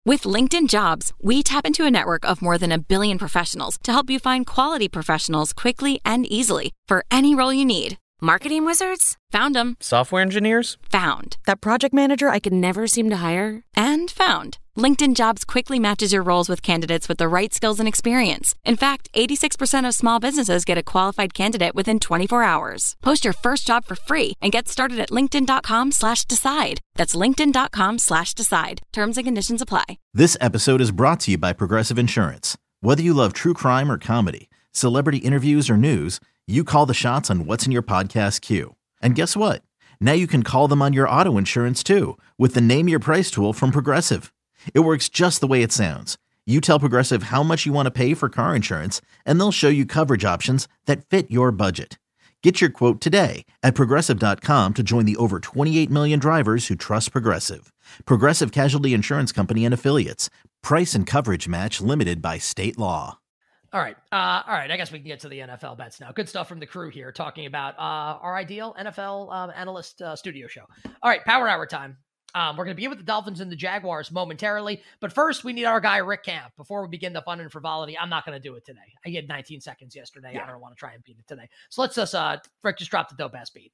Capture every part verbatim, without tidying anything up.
With LinkedIn Jobs, we tap into a network of more than a billion professionals to help you find quality professionals quickly and easily for any role you need. Marketing wizards? Found them. Software engineers? Found. That project manager I could never seem to hire? And found. LinkedIn Jobs quickly matches your roles with candidates with the right skills and experience. In fact, eighty-six percent of small businesses get a qualified candidate within twenty-four hours. Post your first job for free and get started at linkedin.com slash decide. That's linkedin.com slash decide. Terms and conditions apply. This episode is brought to you by Progressive Insurance. Whether you love true crime or comedy, celebrity interviews or news, you call the shots on what's in your podcast queue. And guess what? Now you can call them on your auto insurance too with the Name Your Price tool from Progressive. It works just the way it sounds. You tell Progressive how much you want to pay for car insurance, and they'll show you coverage options that fit your budget. Get your quote today at progressive dot com to join the over twenty-eight million drivers who trust Progressive. Progressive Casualty Insurance Company and Affiliates. Price and coverage match limited by state law. All right. Uh, all right. I guess we can get to the N F L bets now. Good stuff from the crew here talking about uh, our ideal N F L um, analyst uh, studio show. All right. Power hour time. Um, we're going to be with the Dolphins and the Jaguars momentarily. But first, we need our guy, Rick Camp. Before we begin the fun and frivolity, I'm not going to do it today. I had nineteen seconds yesterday. Yeah. I don't want to try and beat it today. So let's just, uh, Rick, just drop the dope ass beat.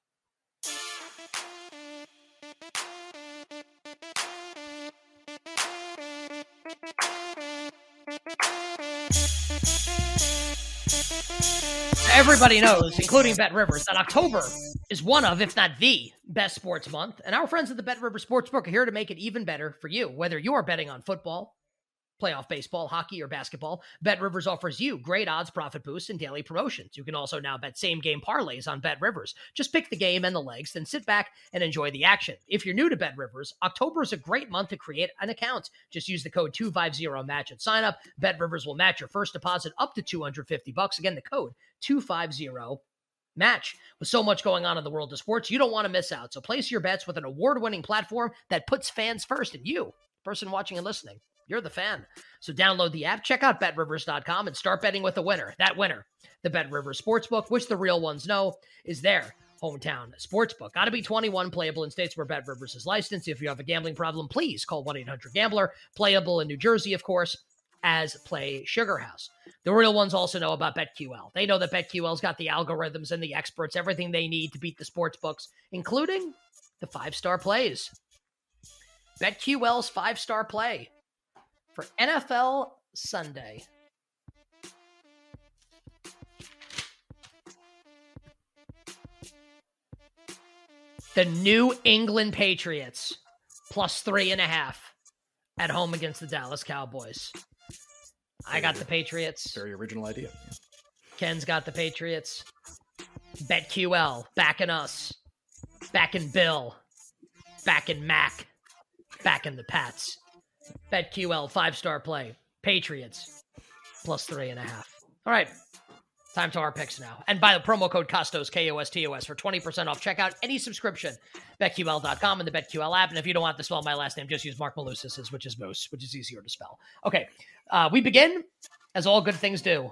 Everybody knows, including Bet Rivers, that October is one of, if not the, best sports month. And our friends at the Bet Rivers Sportsbook are here to make it even better for you. Whether you are betting on football, playoff baseball, hockey, or basketball, Bet Rivers offers you great odds, profit boosts, and daily promotions. You can also now bet same-game parlays on Bet Rivers. Just pick the game and the legs, then sit back and enjoy the action. If you're new to Bet Rivers, October is a great month to create an account. Just use the code two fifty match at sign up. Bet Rivers will match your first deposit up to two hundred fifty bucks. Again, the code two fifty match. With so much going on in the world of sports, you don't want to miss out. So place your bets with an award-winning platform that puts fans first, and you, person watching and listening, you're the fan. So download the app, check out bet rivers dot com, and start betting with a winner. That winner, the Bet Rivers Sportsbook, which the real ones know is their hometown sportsbook. Got to be twenty-one, playable in states where Bet Rivers is licensed. If you have a gambling problem, please call one eight hundred gambler. Playable in New Jersey, of course, as Play Sugar House. The real ones also know about BetQL. They know that BetQL's got the algorithms and the experts, everything they need to beat the sports books, including the five-star plays. BetQL's five-star play for N F L Sunday. The New England Patriots plus three and a half at home against the Dallas Cowboys. I got the Patriots. Very original idea. Ken's got the Patriots. BetQL backing us. Backing Bill. Backing Mac. Backing the Pats. BetQL five-star play. Patriots plus three and a half. All right. Time to our picks now. And by the promo code Costos, K O S T O S, for twenty percent off checkout, any subscription. Bet Q L dot com and the BetQL app. And if you don't want to spell my last name, just use Mark Malusis's, which is Moose, which is easier to spell. Okay. Uh, we begin, as all good things do,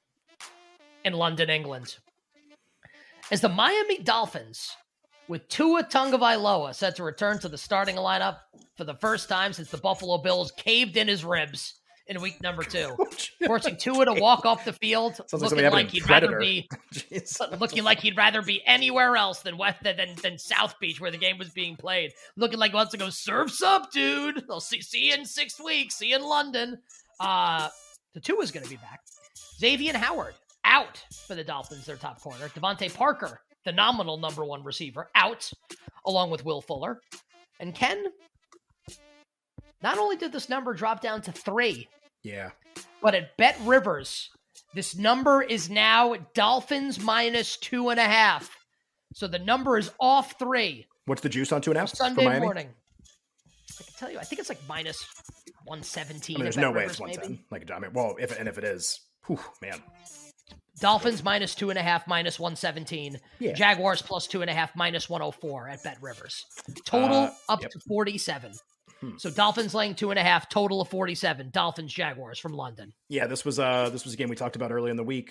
in London, England. As the Miami Dolphins, with Tua Tagovailoa set to return to the starting lineup for the first time since the Buffalo Bills caved in his ribs in week number two, forcing Tua to walk off the field, Sounds looking like, like he'd Predator. rather be looking like he'd rather be anywhere else than West than, than South Beach, where the game was being played. Looking like he wants to go, surf's up, dude. I'll see see you in six weeks. See you in London. Uh, the Tua's going to be back. Xavier Howard out for the Dolphins, their top corner. Devontae Parker, the nominal number one receiver, out, along with Will Fuller. And Ken, not only did this number drop down to three, yeah, but at Bet Rivers, this number is now Dolphins minus two and a half. So the number is off three. What's the juice on two and a half? Sunday morning. I can tell you, I think it's like minus one seventeen. I mean, there's at no Bet way Rivers, it's one ten. maybe. Like, I mean, well, if and if it is, whew, man. Dolphins minus two and a half, minus one seventeen. Yeah. Jaguars plus two and a half, minus one oh four at Bet Rivers. Total Uh, up yep. to forty-seven. Hmm. So Dolphins laying two and a half, total of forty-seven. Dolphins Jaguars from London. Yeah, this was uh this was a game we talked about early in the week.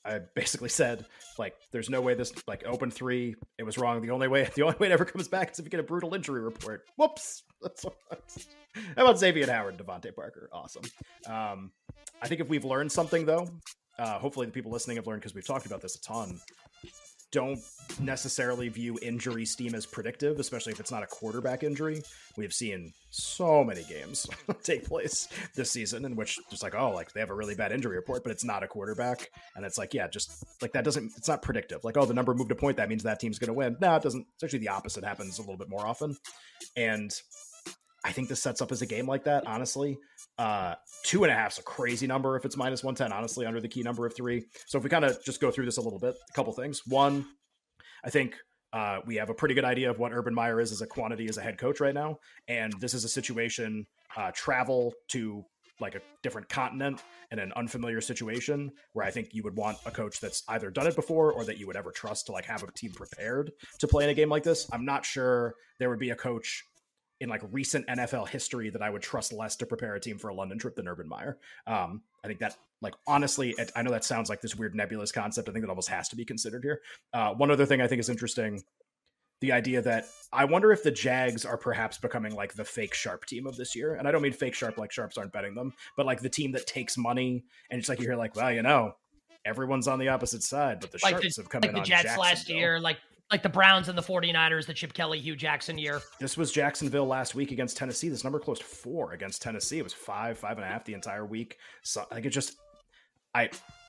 I basically said, like, there's no way this, like, open three, it was wrong. The only way, the only way it ever comes back is if you get a brutal injury report. Whoops. That's what, how about Xavier Howard and Devontae Parker? Awesome. Um, I think if we've learned something, though, uh, hopefully the people listening have learned, because we've talked about this a ton, don't necessarily view injury steam as predictive, especially if it's not a quarterback injury. We've seen so many games take place this season in which just like, oh, like they have a really bad injury report, but it's not a quarterback. And it's like, yeah, just like that doesn't, it's not predictive. Like, oh, the number moved a point, that means that team's going to win. No, it doesn't. It's actually the opposite happens a little bit more often. And I think this sets up as a game like that, honestly. Uh, two and a half is a crazy number if it's minus one ten, honestly, under the key number of three. So if we kind of just go through this a little bit, a couple things. One, I think uh, we have a pretty good idea of what Urban Meyer is as a quantity as a head coach right now. And this is a situation, uh, travel to like a different continent in an unfamiliar situation where I think you would want a coach that's either done it before or that you would ever trust to like have a team prepared to play in a game like this. I'm not sure there would be a coach in like recent N F L history that I would trust less to prepare a team for a London trip than Urban Meyer. Um, I think that, like, honestly, it, I know that sounds like this weird nebulous concept. I think that almost has to be considered here. Uh, one other thing I think is interesting, the idea that I wonder if the Jags are perhaps becoming like the fake Sharp team of this year. And I don't mean fake Sharp like Sharps aren't betting them, but like the team that takes money and it's like you hear like, well, you know, everyone's on the opposite side, but the like Sharps the, have come like in the on Jets last year, like like the Browns and the 49ers, the Chip Kelly, Hugh Jackson year. This was Jacksonville last week against Tennessee. This number closed four against Tennessee. It was five, five and a half the entire week. So like it just, I,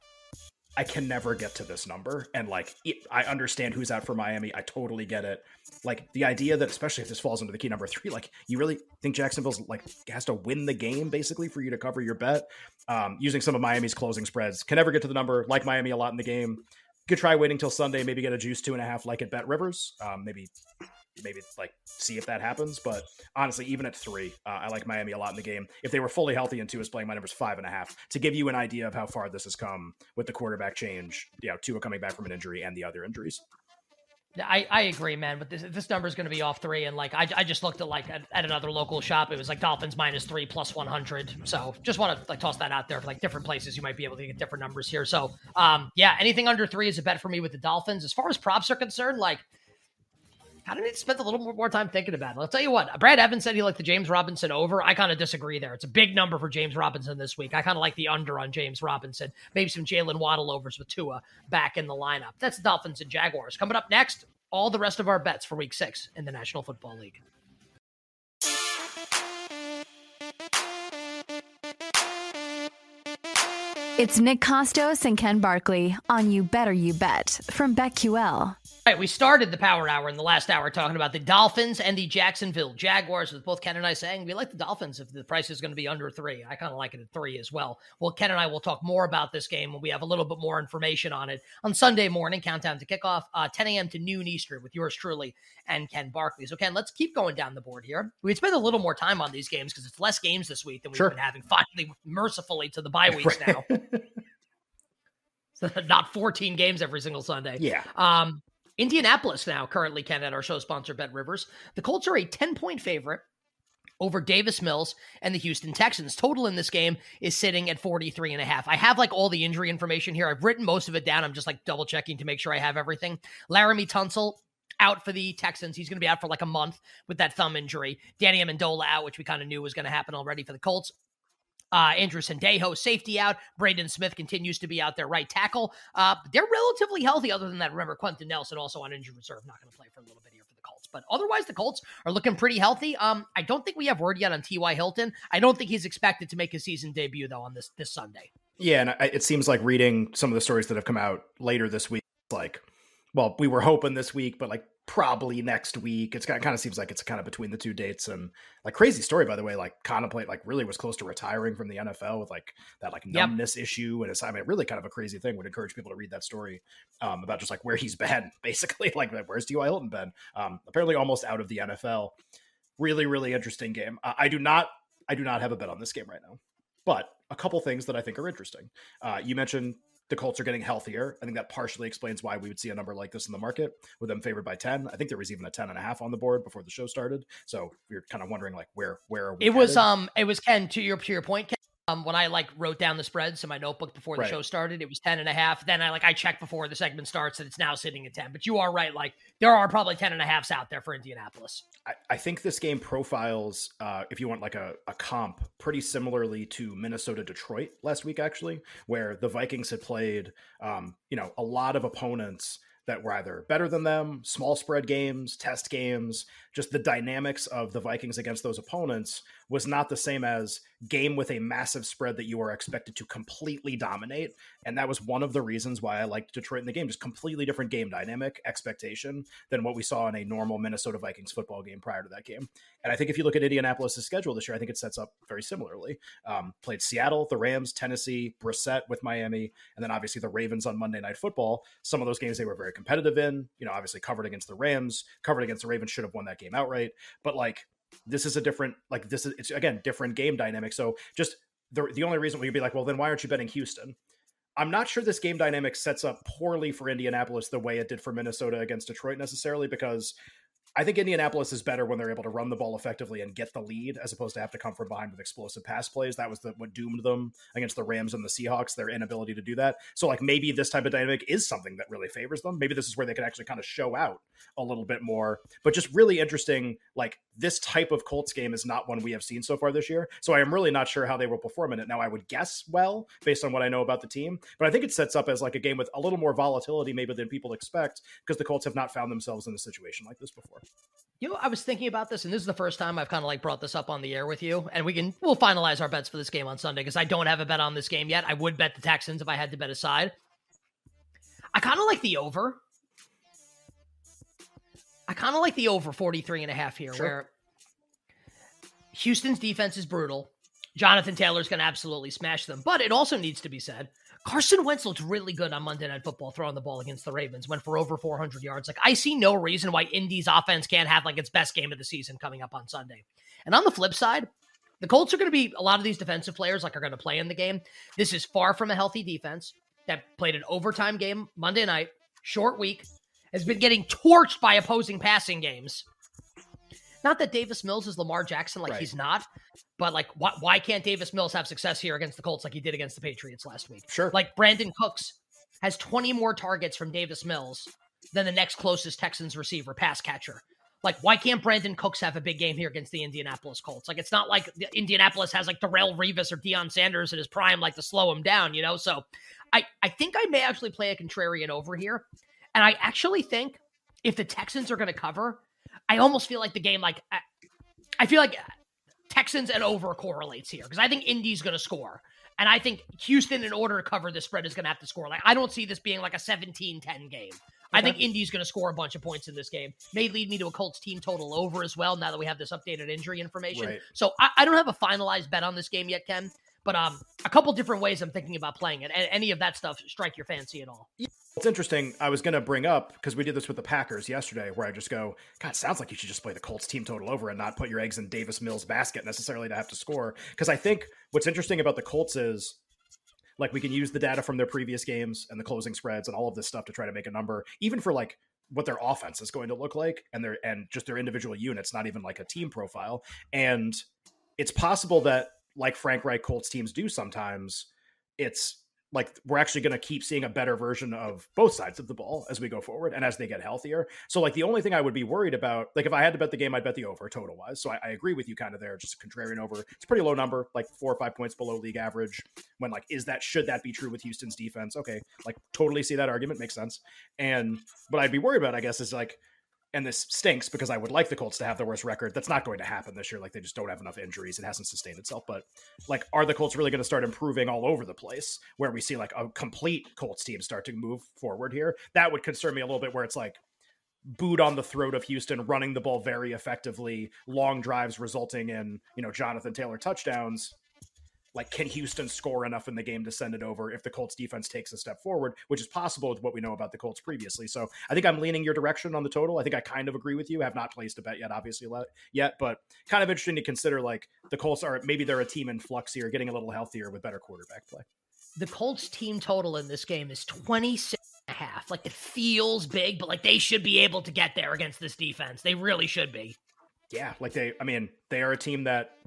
I can never get to this number. And like, it, I understand who's out for Miami. I totally get it. Like the idea that, especially if this falls into the key number three, like you really think Jacksonville's like has to win the game basically for you to cover your bet. Um, using some of Miami's closing spreads, can never get to the number, like Miami a lot in the game. Could try waiting till Sunday, maybe get a juice two and a half like at Bet Rivers. Um, maybe, maybe like see if that happens. But honestly, even at three, uh, I like Miami a lot in the game. If they were fully healthy and Tua is playing, my number's five and a half to give you an idea of how far this has come with the quarterback change. You know, Tua coming back from an injury and the other injuries. I, I agree, man, but this this number is going to be off three, and like I, I just looked at like at, at another local shop, it was like Dolphins minus three plus one hundred. So just want to like toss that out there for like different places you might be able to get different numbers here. So um yeah, anything under three is a bet for me with the Dolphins. As far as props are concerned, like I don't need to spend a little more, more time thinking about it. I'll tell you what, Brad Evans said he liked the James Robinson over. I kind of disagree there. It's a big number for James Robinson this week. I kind of like the under on James Robinson. Maybe some Jalen Waddle overs with Tua back in the lineup. That's the Dolphins and Jaguars. Coming up next, all the rest of our bets for week six in the National Football League. It's Nick Costos and Ken Barkley on You Better You Bet from BetQL. All right, we started the Power Hour in the last hour talking about the Dolphins and the Jacksonville Jaguars, with both Ken and I saying we like the Dolphins if the price is going to be under three. I kind of like it at three as well. Well, Ken and I will talk more about this game when we have a little bit more information on it on Sunday morning, countdown to kickoff, uh, ten a.m. to noon Eastern with yours truly and Ken Barkley. So, Ken, let's keep going down the board here. We'd spend a little more time on these games because it's less games this week than we've Sure. been having, finally, mercifully, to the bye weeks now. So not fourteen games every single Sunday. Yeah. Um, Indianapolis now, currently, Ken, at our show sponsor, Bet Rivers. The Colts are a ten-point favorite over Davis Mills and the Houston Texans. Total in this game is sitting at forty-three and a half. I have like all the injury information here. I've written most of it down. I'm just like double checking to make sure I have everything. Laramie Tunsil out for the Texans. He's going to be out for like a month with that thumb injury. Danny Amendola out, which we kind of knew was going to happen already for the Colts. Uh, Andrew Sendejo, safety out. Braden Smith continues to be out there, right tackle. Uh, they're relatively healthy other than that. Remember, Quentin Nelson also on injured reserve, not going to play for a little bit here for the Colts. But otherwise, the Colts are looking pretty healthy. Um, I don't think we have word yet on T Y. Hilton. I don't think he's expected to make his season debut, though, on this this Sunday. Yeah, and I, it seems like reading some of the stories that have come out later this week, like, well, we were hoping this week, but like probably next week. It's kind of, kind of seems like it's kind of between the two dates. And like crazy story, by the way, like contemplate, like really was close to retiring from the N F L with like that like numbness yep. issue. And it's, I mean, really kind of a crazy thing. Would encourage people to read that story um, about just like where he's been, basically. Like, where's T Y. Hilton been? Um, apparently almost out of the N F L. Really, really interesting game. Uh, I do not, I do not have a bet on this game right now, but a couple things that I think are interesting. Uh, you mentioned the Colts are getting healthier. I think that partially explains why we would see a number like this in the market with them favored by ten. I think there was even a ten and a half on the board before the show started. So we are kind of wondering like where, where are we It was, headed? um, it was Ken to your, to your point, Ken. Um, when I like wrote down the spreads in my notebook before the Right. show started, it was ten and a half. Then I like, I checked before the segment starts and it's now sitting at ten, but you are right. Like there are probably ten and a halves out there for Indianapolis. I, I think this game profiles, uh, if you want like a, a comp, pretty similarly to Minnesota Detroit last week, actually, where the Vikings had played, um, you know, a lot of opponents that were either better than them, small spread games, test games. Just the dynamics of the Vikings against those opponents was not the same as game with a massive spread that you are expected to completely dominate. And that was one of the reasons why I liked Detroit in the game. Just completely different game dynamic expectation than what we saw in a normal Minnesota Vikings football game prior to that game. And I think if you look at Indianapolis' schedule this year, I think it sets up very similarly. Um, played Seattle, the Rams, Tennessee, Brissett with Miami, and then obviously the Ravens on Monday Night Football. Some of those games they were very competitive in, you know, obviously covered against the Rams, covered against the Ravens, should have won that game outright. But like, this is a different, like this is, it's again, different game dynamic. So just the, the only reason we'd be like, well, then why aren't you betting Houston? I'm not sure this game dynamic sets up poorly for Indianapolis the way it did for Minnesota against Detroit necessarily, because I think Indianapolis is better when they're able to run the ball effectively and get the lead, as opposed to have to come from behind with explosive pass plays. That was the, what doomed them against the Rams and the Seahawks, their inability to do that. So like maybe this type of dynamic is something that really favors them. Maybe this is where they can actually kind of show out a little bit more, but just really interesting. Like this type of Colts game is not one we have seen so far this year. So I am really not sure how they will perform in it. Now I would guess well, based on what I know about the team, but I think it sets up as like a game with a little more volatility maybe than people expect, because the Colts have not found themselves in a situation like this before. You know, I was thinking about this, and this is the first time I've kind of like brought this up on the air with you, and we can, we'll finalize our bets for this game on Sunday, because I don't have a bet on this game yet. I would bet the Texans if I had to bet a side. I kind of like the over. I kind of like the over forty-three and a half here, sure, where Houston's defense is brutal. Jonathan Taylor's going to absolutely smash them, but it also needs to be said, Carson Wentz looked really good on Monday Night Football throwing the ball against the Ravens, went for over four hundred yards. Like, I see no reason why Indy's offense can't have like its best game of the season coming up on Sunday. And on the flip side, the Colts are going to be, a lot of these defensive players like are going to play in the game. This is far from a healthy defense that played an overtime game Monday night, short week, has been getting torched by opposing passing games. Not that Davis Mills is Lamar Jackson, like right. He's not, but like, why, why can't Davis Mills have success here against the Colts like he did against the Patriots last week? Sure. Like Brandon Cooks has twenty more targets from Davis Mills than the next closest Texans receiver, pass catcher. Like, why can't Brandon Cooks have a big game here against the Indianapolis Colts? Like, it's not like Indianapolis has like Darrelle Revis or Deion Sanders in his prime, like to slow him down, you know? So I, I think I may actually play a contrarian over here. And I actually think if the Texans are going to cover, I almost feel like the game, like, I, I feel like Texans and over correlates here, because I think Indy's going to score. And I think Houston, in order to cover the spread, is going to have to score. Like, I don't see this being like a seventeen ten game. Okay. I think Indy's going to score a bunch of points in this game. May lead me to a Colts team total over as well, now that we have this updated injury information. Right. So I, I don't have a finalized bet on this game yet, Ken, but um, a couple different ways I'm thinking about playing it. And any of that stuff strike your fancy at all? It's interesting. I was going to bring up, because we did this with the Packers yesterday, where I just go, God, it sounds like you should just play the Colts team total over and not put your eggs in Davis Mills' basket necessarily to have to score. Because I think what's interesting about the Colts is, like, we can use the data from their previous games and the closing spreads and all of this stuff to try to make a number, even for like what their offense is going to look like and their, and just their individual units, not even like a team profile. And it's possible that, like Frank Reich Colts teams do sometimes, it's like we're actually going to keep seeing a better version of both sides of the ball as we go forward and as they get healthier. So like the only thing I would be worried about, like if I had to bet the game, I'd bet the over total wise. So I, I agree with you kind of there, just a contrarian over. It's a pretty low number, like four or five points below league average. When like, is that, should that be true with Houston's defense? Okay. Like totally see that argument, makes sense. And what I'd be worried about, I guess, is like, and this stinks because I would like the Colts to have the worst record. That's not going to happen this year. Like they just don't have enough injuries. It hasn't sustained itself. But like, are the Colts really going to start improving all over the place where we see like a complete Colts team start to move forward here? That would concern me a little bit, where it's like boot on the throat of Houston, running the ball very effectively, long drives resulting in, you know, Jonathan Taylor touchdowns. Like, can Houston score enough in the game to send it over if the Colts defense takes a step forward, which is possible with what we know about the Colts previously. So I think I'm leaning your direction on the total. I think I kind of agree with you. I have not placed a bet yet, obviously yet, but kind of interesting to consider, like the Colts are, maybe they're a team in flux here, getting a little healthier with better quarterback play. The Colts team total in this game is twenty-six and a half. Like, it feels big, but like they should be able to get there against this defense. They really should be. Yeah. Like they, I mean, they are a team that,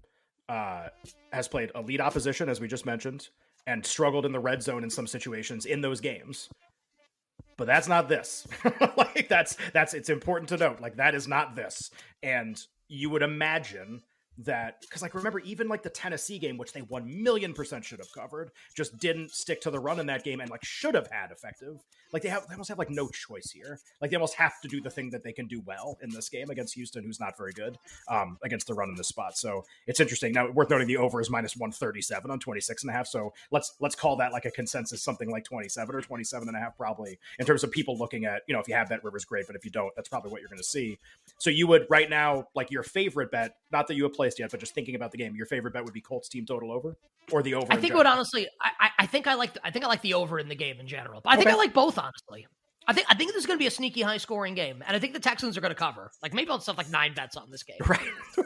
uh, has played elite opposition, as we just mentioned, and struggled in the red zone in some situations in those games. But that's not this. Like that's that's it's important to note. Like that is not this. And you would imagine that, because like remember even like the Tennessee game, which they one million percent should have covered, just didn't stick to the run in that game and like should have had effective. Like they have they almost have like no choice here. Like they almost have to do the thing that they can do well in this game against Houston, who's not very good um against the run in this spot. So it's interesting. Now worth noting the over is minus one thirty-seven on twenty-six and a half. So let's let's call that like a consensus something like twenty-seven or twenty-seven and a half probably in terms of people looking at, you know, if you have Bet Rivers, great, but if you don't, that's probably what you're going to see. So you would right now, like your favorite bet, not that you have placed yet, but just thinking about the game, your favorite bet would be Colts team total over or the over. I think it would honestly, I, I think I like, I think I like the over in the game in general, but I think okay. I like both, honestly. I think I think this is going to be a sneaky high scoring game, and I think the Texans are going to cover. Like maybe I'll stuff like nine bets on this game. Right.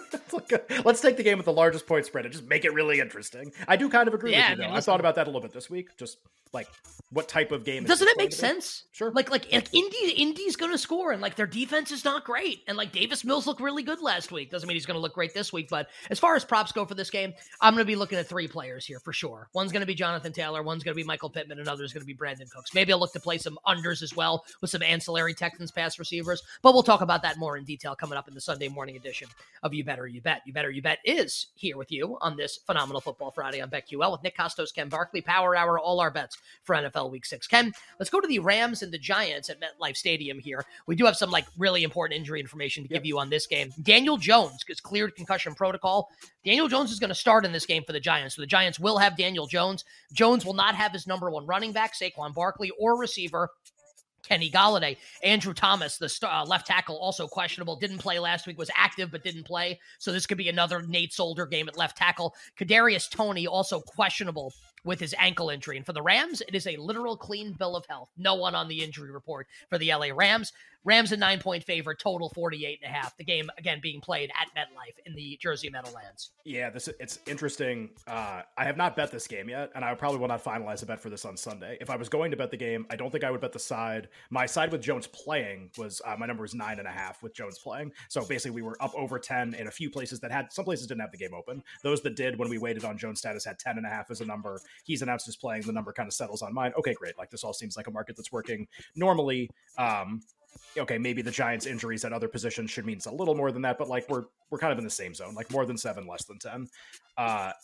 Let's take the game with the largest point spread and just make it really interesting. I do kind of agree yeah, with you. I, Though. mean, I thought about that a little bit this week. Just like what type of game? Doesn't it make sense? Sure. Like like like Indy Indy's going to score, and like their defense is not great, and like Davis Mills looked really good last week. Doesn't mean he's going to look great this week. But as far as props go for this game, I'm going to be looking at three players here for sure. One's going to be Jonathan Taylor, one's going to be Michael Pittman, another is going to be Brandon Cooks. Maybe I'll look to play some unders as well with some ancillary Texans pass receivers, but we'll talk about that more in detail coming up in the Sunday morning edition of You Better You Bet. You Better You Bet is here with you on this phenomenal Football Friday on BetQL with Nick Kostos, Ken Barkley, Power Hour, all our bets for N F L Week six. Ken, let's go to the Rams and the Giants at MetLife Stadium here. We do have some like really important injury information to yep. give you on this game. Daniel Jones is cleared concussion protocol. Daniel Jones is going to start in this game for the Giants. So the Giants will have Daniel Jones. Jones will not have his number one running back, Saquon Barkley, or receiver, Kenny Golladay. Andrew Thomas, the uh, left tackle, also questionable. Didn't play last week, was active but didn't play. So this could be another Nate Solder game at left tackle. Kadarius Toney, also questionable with his ankle injury. And for the Rams, it is a literal clean bill of health. No one on the injury report for the L A Rams. Rams a nine-point favorite, total forty-eight and a half. The game, again, being played at MetLife in the Jersey Meadowlands. Yeah, this it's interesting. Uh, I have not bet this game yet, and I probably will not finalize a bet for this on Sunday. If I was going to bet the game, I don't think I would bet the side. My side with Jones playing was, uh, my number was nine and a half with Jones playing. So basically we were up over ten in a few places that had, some places didn't have the game open. Those that did, when we waited on Jones status, had ten and a half as a number. He's announced his playing. The number kind of settles on mine. Okay, great. Like this all seems like a market that's working normally. Um, Okay, maybe the Giants' injuries at other positions should mean it's a little more than that, but like we're we're kind of in the same zone, like more than seven, less than ten. Uh,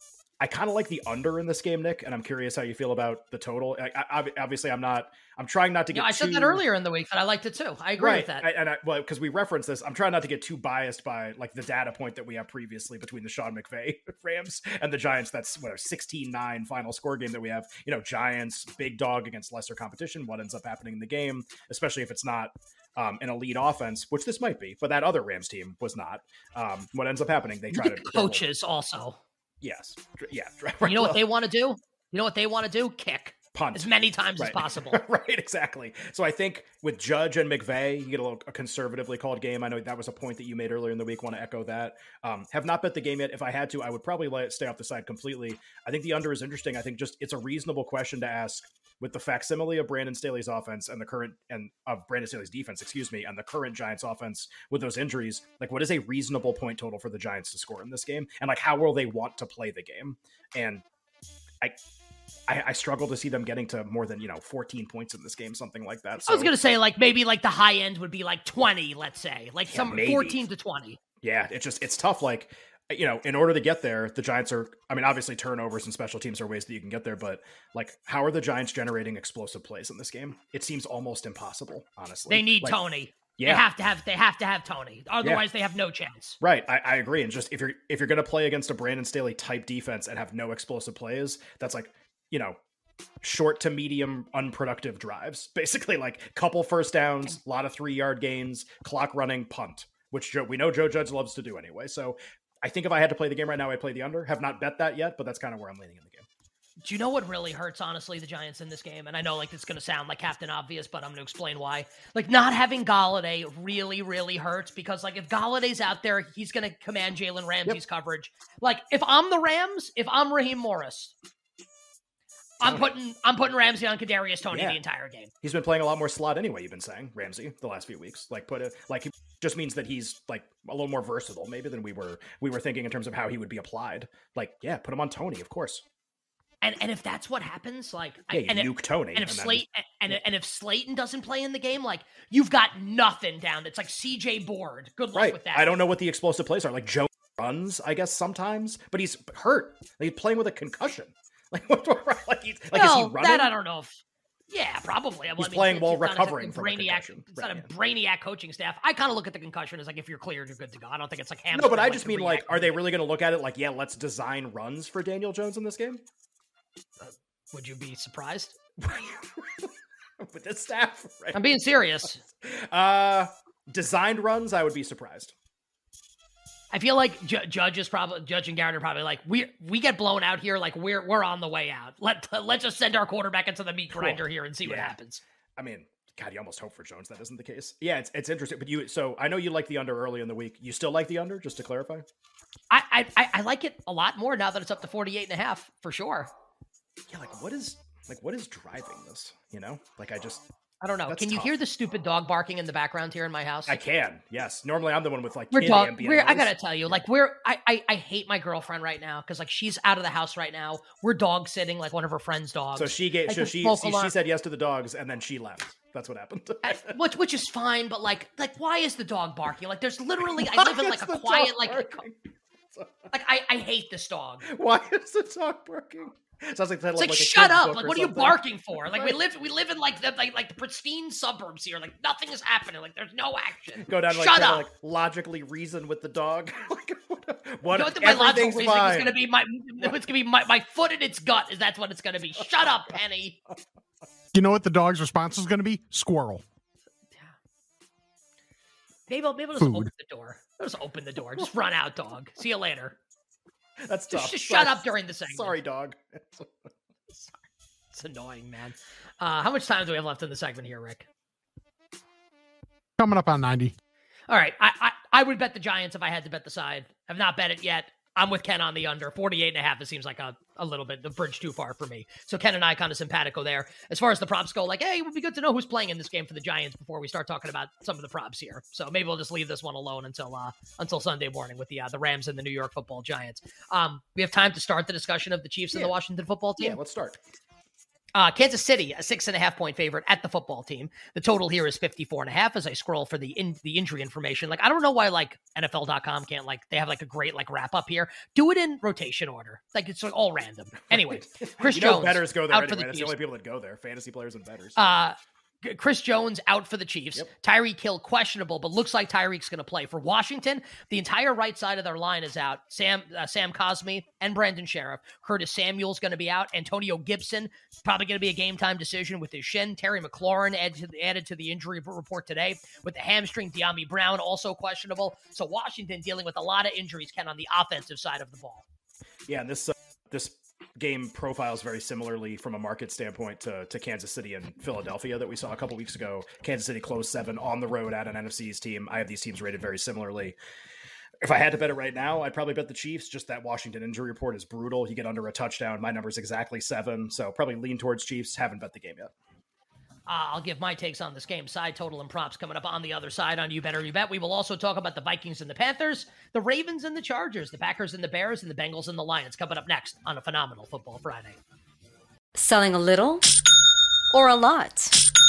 I kind of like the under in this game, Nick, and I'm curious how you feel about the total. I, I, obviously, I'm not. I'm trying not to get. Yeah, I too... said that earlier in the week that I liked it too. I agree right. with that. I, and I, well, because we referenced this, I'm trying not to get too biased by like the data point that we have previously between the Sean McVay Rams and the Giants. That's what a sixteen nine final score game that we have. You know, Giants big dog against lesser competition. What ends up happening in the game, especially if it's not um, an elite offense, which this might be, but that other Rams team was not. Um, what ends up happening? They try the to coaches also. Yes. Yeah. Right. You know what they want to do? You know what they want to do? Kick. Punt. As many times right. as possible. Right, exactly. So I think with Judge and McVay, you get a little a conservatively called game. I know that was a point that you made earlier in the week. Want to echo that. Um, have not bet the game yet. If I had to, I would probably let it stay off the side completely. I think the under is interesting. I think just it's a reasonable question to ask with the facsimile of Brandon Staley's offense and the current and of Brandon Staley's defense, excuse me, and the current Giants offense with those injuries. Like, what is a reasonable point total for the Giants to score in this game? And like, how will they want to play the game? And I. I, I struggle to see them getting to more than, you know, fourteen points in this game, something like that. So, I was going to say, like, maybe like the high end would be like twenty, let's say, like yeah, some maybe. fourteen to twenty. Yeah, it's just, it's tough. Like, you know, in order to get there, the Giants are, I mean, obviously turnovers and special teams are ways that you can get there, but like, how are the Giants generating explosive plays in this game? It seems almost impossible, honestly. They need like, Toney. Yeah. They have to have, they have to have Toney. Otherwise yeah. they have no chance. Right. I, I agree. And just, if you're, if you're going to play against a Brandon Staley type defense and have no explosive plays, that's like, you know, short to medium unproductive drives, basically like couple first downs, a lot of three yard gains, clock running, punt, which Joe, we know Joe Judge loves to do anyway. So I think if I had to play the game right now, I'd play the under. Have not bet that yet, but that's kind of where I'm leaning in the game. Do you know what really hurts, honestly, the Giants in this game? And I know like it's going to sound like Captain Obvious, but I'm going to explain why. Like not having Golladay really, really hurts because like if Galladay's out there, he's going to command Jalen Ramsey's yep. coverage. Like if I'm the Rams, if I'm Raheem Morris, I'm putting I'm putting Ramsey on Kadarius Toney yeah. the entire game. He's been playing a lot more slot anyway. You've been saying Ramsey the last few weeks, like put it like he, just means that he's like a little more versatile maybe than we were we were thinking in terms of how he would be applied. Like, yeah, put him on Tony, of course. And and if that's what happens, like, yeah, you and nuke if, Tony, and if and Slate then, and yeah. and if Slayton doesn't play in the game, like, you've got nothing down. It's like C J Board. Good luck right. with that. I don't know what the explosive plays are. Like Joe runs, I guess sometimes, but he's hurt. Like, he's playing with a concussion. Like what? Like he's like well, is he running? That I don't know if. Yeah, probably. He's I mean, playing it's, while it's not recovering exactly from a brainiac, concussion. It's Right, not a yeah. brainiac coaching staff. I kind of look at the concussion as like if you're cleared, you're good to go. I don't think it's like hamstring. No, but I like just the mean like, react- are they really going to look at it like, yeah, let's design runs for Daniel Jones in this game? Would you be surprised? With this staff, right? I'm being serious. Uh, designed runs, I would be surprised. I feel like Ju- Judge is probably Judge and Garrett are probably like we we get blown out here, like we're we're on the way out. Let let's just send our quarterback into the meat grinder here and see what Yeah. happens. I mean, God, you almost hope for Jones that isn't the case. Yeah, it's it's interesting. But you, so I know you like the under early in the week. You still like the under, just to clarify? I I I- I like it a lot more now that it's up to forty-eight and a half for sure. Yeah, like what is like what is driving this? You know, like I just I don't know. That's Can you tough. hear the stupid dog barking in the background here in my house? I can. Yes, normally I'm the one with like We're kid dog. ambient We're, I noise. gotta tell you, like we're. I, I I hate my girlfriend right now because like she's out of the house right now. We're dog sitting like one of her friends' dogs. So she gave. Like, So the she smoke she, alarm- she said yes to the dogs, and then she left. That's what happened. I- which which is fine, but like like why is the dog barking? Like there's literally I live in like a quiet like like I I hate this dog. Why is the dog barking? Sounds like the title It's like, of like a shut kid's up! book Like or what are you something. barking for? Like we Right. live we live in like the like, like the pristine suburbs here. Like nothing is happening. Like there's no action. Go down, like, shut try to, up. like logically reason with the dog. Like, what? what You know what my logical everything's reasoning fine. is going to be? My it's going to be my, my foot in its gut. Is that's what it's going to be? Shut up, Penny. You know what the dog's response is going to be? Squirrel. Maybe I'll, maybe I'll just Food. open the door. I'll just open the door. Just run out, dog. See you later. That's Just, tough. just Sorry. shut up during the segment. Sorry, dog. It's annoying, man. Uh, how much time do we have left in the segment here, Rick? Coming up on ninety. All right. I, I, I would bet the Giants if I had to bet the side. I've not bet it yet. I'm with Ken on the under. forty-eight and a half, it seems like a, a little bit, the bridge too far for me. So Ken and I kind of simpatico there. As far as the props go, like, hey, it would be good to know who's playing in this game for the Giants before we start talking about some of the props here. So maybe we'll just leave this one alone until uh, until Sunday morning with the uh, the Rams and the New York Football Giants. Um, we have time to start the discussion of the Chiefs and Yeah. the Washington Football Team. Yeah, let's start. Uh, Kansas City, a six and a half point favorite at the football team. The total here is fifty-four and a half as I scroll for the in, the injury information. Like, I don't know why like N F L dot com can't like, they have like a great like wrap up here. Do it in rotation order. Like it's like, all random. Anyway, Chris you know Jones bettors go there out anyway. for the That's the Chiefs. only people that go there. Fantasy players and bettors. Uh, G- Chris Jones out for the Chiefs. Yep. Tyreek Hill questionable, but looks like Tyreek's going to play. For Washington, the entire right side of their line is out. Sam uh, Sam Cosmi and Brandon Sheriff. Curtis Samuel's going to be out. Antonio Gibson, probably going to be a game time decision with his shin. Terry McLaurin added to, the, added to the injury report today with the hamstring. De'Ami Brown also questionable. So Washington dealing with a lot of injuries, Ken, on the offensive side of the ball. Yeah, and this uh, this game profiles very similarly from a market standpoint to, to Kansas City and Philadelphia that we saw a couple weeks ago. Kansas City closed seven on the road at an N F C East team. I have these teams rated very similarly. If I had to bet it right now, I'd probably bet the Chiefs. Just that Washington injury report is brutal. You get under a touchdown. My number is exactly seven, so probably lean towards Chiefs. Haven't bet the game yet. Uh, I'll give my takes on this game, side total and props coming up on the other side on You Better You Bet. We will also talk about the Vikings and the Panthers, the Ravens and the Chargers, the Packers and the Bears, and the Bengals and the Lions coming up next on a phenomenal Football Friday. Selling a little or a lot?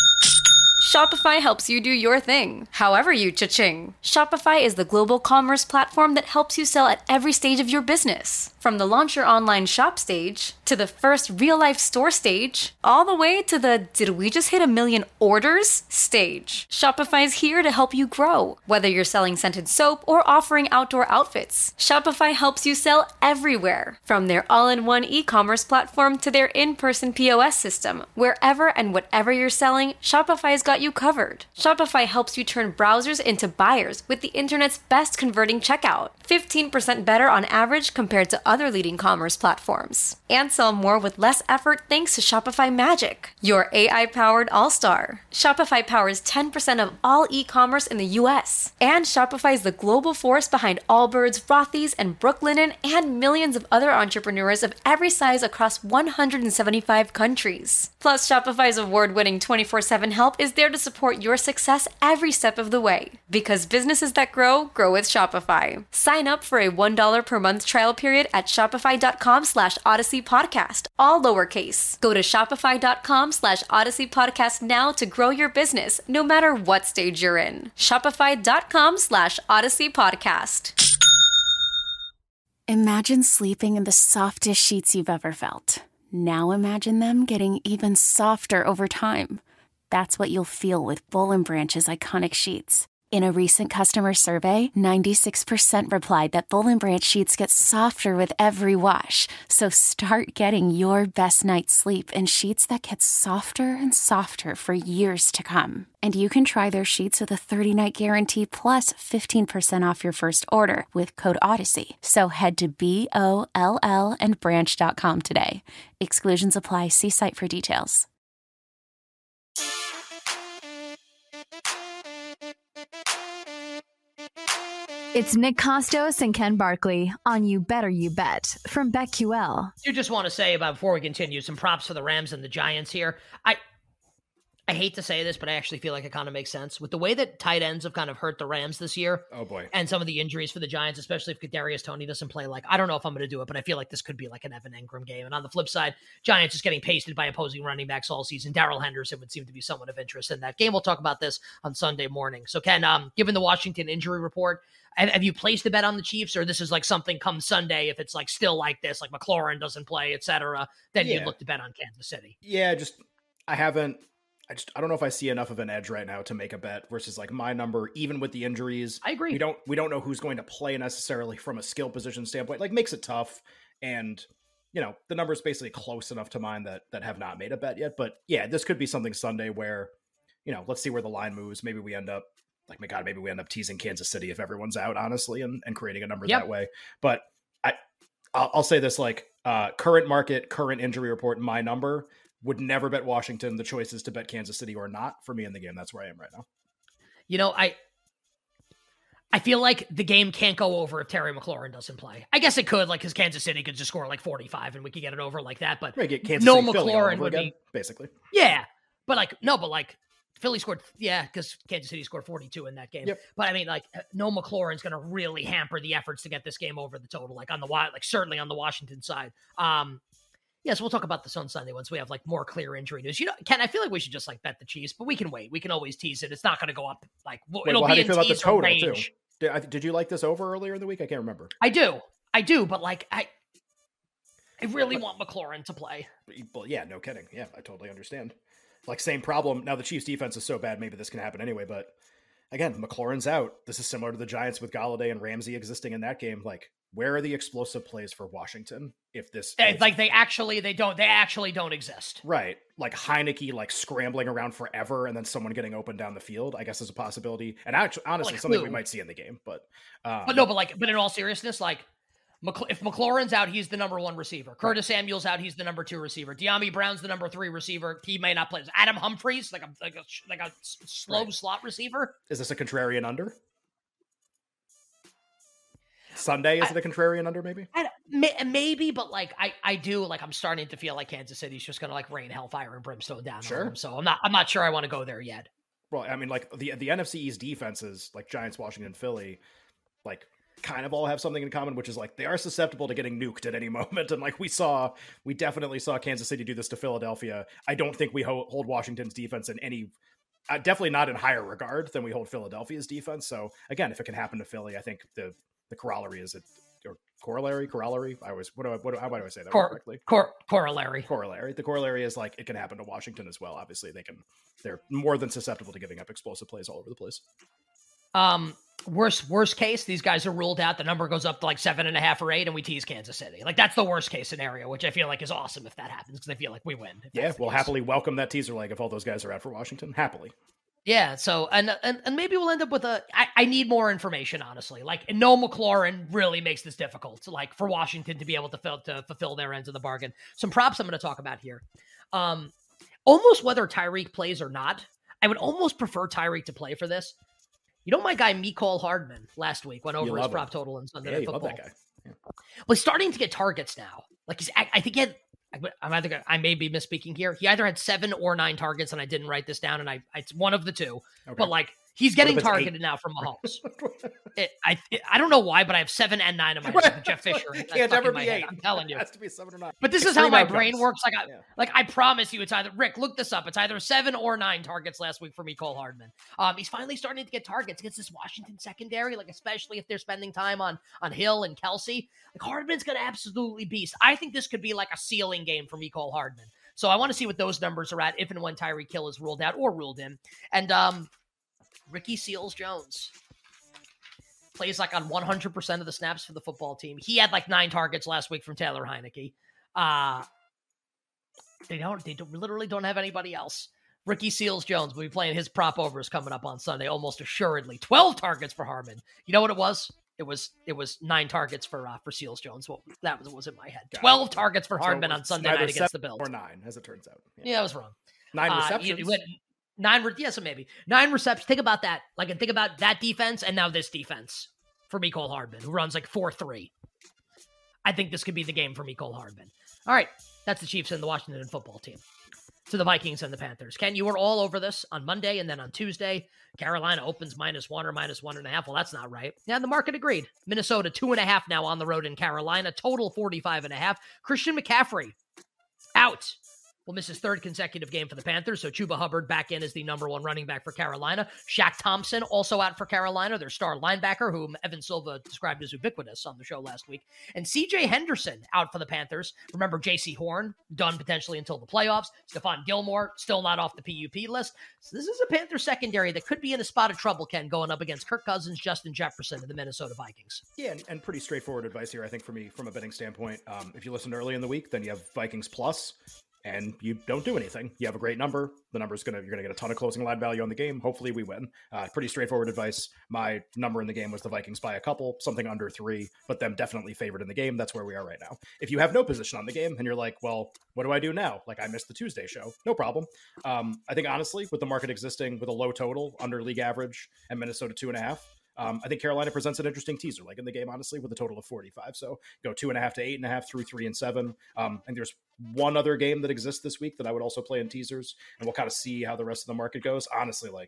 Shopify helps you do your thing, however you cha-ching. Shopify is the global commerce platform that helps you sell at every stage of your business. From the launch your online shop stage, to the first real-life store stage, all the way to the did we just hit a million orders stage. Shopify's here to help you grow. Whether you're selling scented soap or offering outdoor outfits, Shopify helps you sell everywhere. From their all-in-one e-commerce platform to their in-person P O S system, wherever and whatever you're selling, Shopify's got you covered. Shopify helps you turn browsers into buyers with the internet's best converting checkout. fifteen percent better on average compared to other leading commerce platforms. And sell more with less effort thanks to Shopify Magic, your A I-powered all-star. Shopify powers ten percent of all e-commerce in the U S. And Shopify is the global force behind Allbirds, Rothy's, and Brooklinen, and millions of other entrepreneurs of every size across one hundred seventy-five countries. Plus, Shopify's award-winning twenty-four seven help is there to support your success every step of the way. Because businesses that grow, grow with Shopify. Sign up for a one dollar per month trial period at shopify.com slash Odyssey Podcast, all lowercase. Go to shopify.com slash Odyssey Podcast now to grow your business, no matter what stage you're in. Shopify.com slash Odyssey Podcast. Imagine sleeping in the softest sheets you've ever felt. Now imagine them getting even softer over time. That's what you'll feel with Boll and Branch's iconic sheets. In a recent customer survey, ninety-six percent replied that Boll and Branch sheets get softer with every wash. So start getting your best night's sleep in sheets that get softer and softer for years to come. And you can try their sheets with a thirty-night guarantee plus fifteen percent off your first order with code Odyssey. So head to B O L L and branch dot com today. Exclusions apply. See site for details. It's Nick Costos and Ken Barkley on You Better You Bet from BetQL. I do just want to say about before we continue, some props for the Rams and the Giants here. I I hate to say this, but I actually feel like it kind of makes sense. With the way that tight ends have kind of hurt the Rams this year. Oh, boy. And some of the injuries for the Giants, especially if Kadarius Toney doesn't play. Like, I don't know if I'm going to do it, but I feel like this could be like an Evan Engram game. And on the flip side, Giants is getting pasted by opposing running backs all season. Darrell Henderson would seem to be somewhat of interest in that game. We'll talk about this on Sunday morning. So, Ken, um, given the Washington injury report, have you placed a bet on the Chiefs, or this is like something come Sunday, if it's like still like this, like McLaurin doesn't play, et cetera, then yeah. you look to bet on Kansas City? Yeah, just I haven't. I just I don't know if I see enough of an edge right now to make a bet versus like my number, even with the injuries. I agree. We don't we don't know who's going to play necessarily from a skill position standpoint. Like makes it tough, and you know the number is basically close enough to mine that that have not made a bet yet. But yeah, this could be something Sunday where you know let's see where the line moves. Maybe we end up. Like, my God, maybe we end up teasing Kansas City if everyone's out, honestly, and, and creating a number yep. that way. But I, I'll, I'll say this, like, uh, current market, current injury report, my number, would never bet Washington. The choice is to bet Kansas City or not for me in the game. That's where I am right now. You know, I I feel like the game can't go over if Terry McLaurin doesn't play. I guess it could, like, because Kansas City could just score, like, forty-five and we could get it over like that. But right, get Kansas no City, McLaurin would again, be... Basically. Yeah. But, like, no, but, like, Philly scored, yeah, because Kansas City scored forty-two in that game. Yep. But I mean, like, no McLaurin's going to really hamper the efforts to get this game over the total, like on the like certainly on the Washington side. Um, yes, we'll talk about this on Sunday once we have like more clear injury news. You know, Ken, I feel like we should just like bet the Chiefs, but we can wait. We can always tease it. It's not going to go up. Like, Wait, it'll well, how be do you in feel about the teaser total range. too? Did, I, did you like this over earlier in the week? I can't remember. I do, I do, but like I, I really but, want McLaurin to play. Well, yeah, no kidding. Yeah, I totally understand. Like, same problem. Now, the Chiefs' defense is so bad, maybe this can happen anyway. But, again, McLaurin's out. This is similar to the Giants with Galladay and Ramsey existing in that game. Like, where are the explosive plays for Washington if this... They, like, they actually, they don't, they actually don't exist. Right. Like, Heineke, like, scrambling around forever and then someone getting open down the field, I guess is a possibility. And actually, honestly, like, something who? we might see in the game. But, um, but no, but, like, but in all seriousness, like, if McLaurin's out, he's the number one receiver. Curtis right. Samuel's out, he's the number two receiver. De'Ami Brown's the number three receiver. He may not play. Adam Humphries, like a like a like a slow right. slot receiver. Is this a contrarian under? Sunday is I, it a contrarian under? Maybe. I, may, maybe, but like I I do like I'm starting to feel like Kansas City's just gonna like rain hellfire and brimstone down sure. on them. So I'm not I'm not sure I want to go there yet. Well, I mean, like the the N F C East defenses, like Giants, Washington, Philly, like. Kind of all have something in common, which is like they are susceptible to getting nuked at any moment. And like we saw, we definitely saw Kansas City do this to Philadelphia. I don't think we ho- hold Washington's defense in any, uh, definitely not in higher regard than we hold Philadelphia's defense. So again, if it can happen to Philly, I think the the corollary is it, or corollary, corollary. I always, what do I, what do, how do I say that Cor- correctly? Cor- corollary. Corollary. The corollary is like it can happen to Washington as well. Obviously, they can. They're more than susceptible to giving up explosive plays all over the place. Um. Worst worst case, these guys are ruled out. The number goes up to like seven and a half or eight, and we tease Kansas City. Like that's the worst case scenario, which I feel like is awesome if that happens because I feel like we win. Yeah, we'll happily welcome that teaser leg if all those guys are out for Washington. Happily. Yeah. So and and, and maybe we'll end up with a. I, I need more information, honestly. Like no McLaurin really makes this difficult. Like for Washington to be able to fill, to fulfill their ends of the bargain. Some props I'm going to talk about here. Um, almost whether Tyreek plays or not, I would almost prefer Tyreek to play for this. You know my guy, Mecole Hardman, last week went over his prop him. total in Sunday yeah, Night you Football. love that guy. Yeah. Well, he's starting to get targets now. Like he's, I think he had I'm either, I may be misspeaking here. He either had seven or nine targets, and I didn't write this down, and I it's one of the two. Okay. But like he's getting targeted eight? now from Mahomes. it, I it, I don't know why, but I have seven and nine in my head. Jeff Fisher. It can't ever be eight. I'm telling you, it has to be seven or nine. But this Extreme is how my outcomes. brain works. Like I, yeah. like I promise you, it's either Rick. Look this up. It's either seven or nine targets last week for Mecole Hardman. Um, he's finally starting to get targets against this Washington secondary. Like especially if they're spending time on on Hill and Kelsey. Like Hardman's gonna absolutely beast. I think this could be like a ceiling game for Mecole Hardman. So I want to see what those numbers are at if and when Tyreek Hill is ruled out or ruled in. And um, Ricky Seals-Jones plays like on one hundred percent of the snaps for the football team. He had like nine targets last week from Taylor Heineke. Uh, they don't, they don't, literally don't have anybody else. Ricky Seals-Jones will be playing his prop overs coming up on Sunday, almost assuredly. twelve targets for Hardman. You know what it was? It was it was nine targets for uh, for Seals-Jones. Well, that was was in my head. Twelve targets for Hardman so on Sunday night against the Bills. Or nine, as it turns out. Yeah, yeah I was wrong. Nine uh, receptions. You, you went nine, re- yes, maybe nine receptions. Think about that. Like, and think about that defense, and now this defense for Mecole Hardman, who runs like four three. I think this could be the game for Mecole Hardman. All right, that's the Chiefs and the Washington football team. To the Vikings and the Panthers. Ken, you were all over this on Monday, and then on Tuesday, Carolina opens minus one or minus one and a half. Well, that's not right. Yeah, the market agreed. Minnesota, two and a half now on the road in Carolina. Total forty-five and a half. Christian McCaffrey out. Will miss his third consecutive game for the Panthers, so Chuba Hubbard back in as the number one running back for Carolina. Shaq Thompson also out for Carolina, their star linebacker, whom Evan Silva described as ubiquitous on the show last week. And C J Henderson out for the Panthers. Remember J C Horn, done potentially until the playoffs. Stephon Gilmore, still not off the P U P list. So this is a Panther secondary that could be in a spot of trouble, Ken, going up against Kirk Cousins, Justin Jefferson, and the Minnesota Vikings. Yeah, and, and pretty straightforward advice here, I think, for me, from a betting standpoint. Um, if you listened early in the week, then you have Vikings plus. And you don't do anything. You have a great number. The number's gonna you're gonna get a ton of closing line value on the game. Hopefully we win. Uh, pretty straightforward advice. My number in the game was the Vikings by a couple, something under three, but them definitely favored in the game. That's where we are right now. If you have no position on the game and you're like, well, what do I do now? Like I missed the Tuesday show. No problem. Um, I think honestly, with the market existing with a low total under league average and Minnesota two and a half. Um, I think Carolina presents an interesting teaser, like in the game, honestly, with a total of forty-five. So go two and a half to eight and a half through three and seven. Um, and there's one other game that exists this week that I would also play in teasers, and we'll kind of see how the rest of the market goes. Honestly, like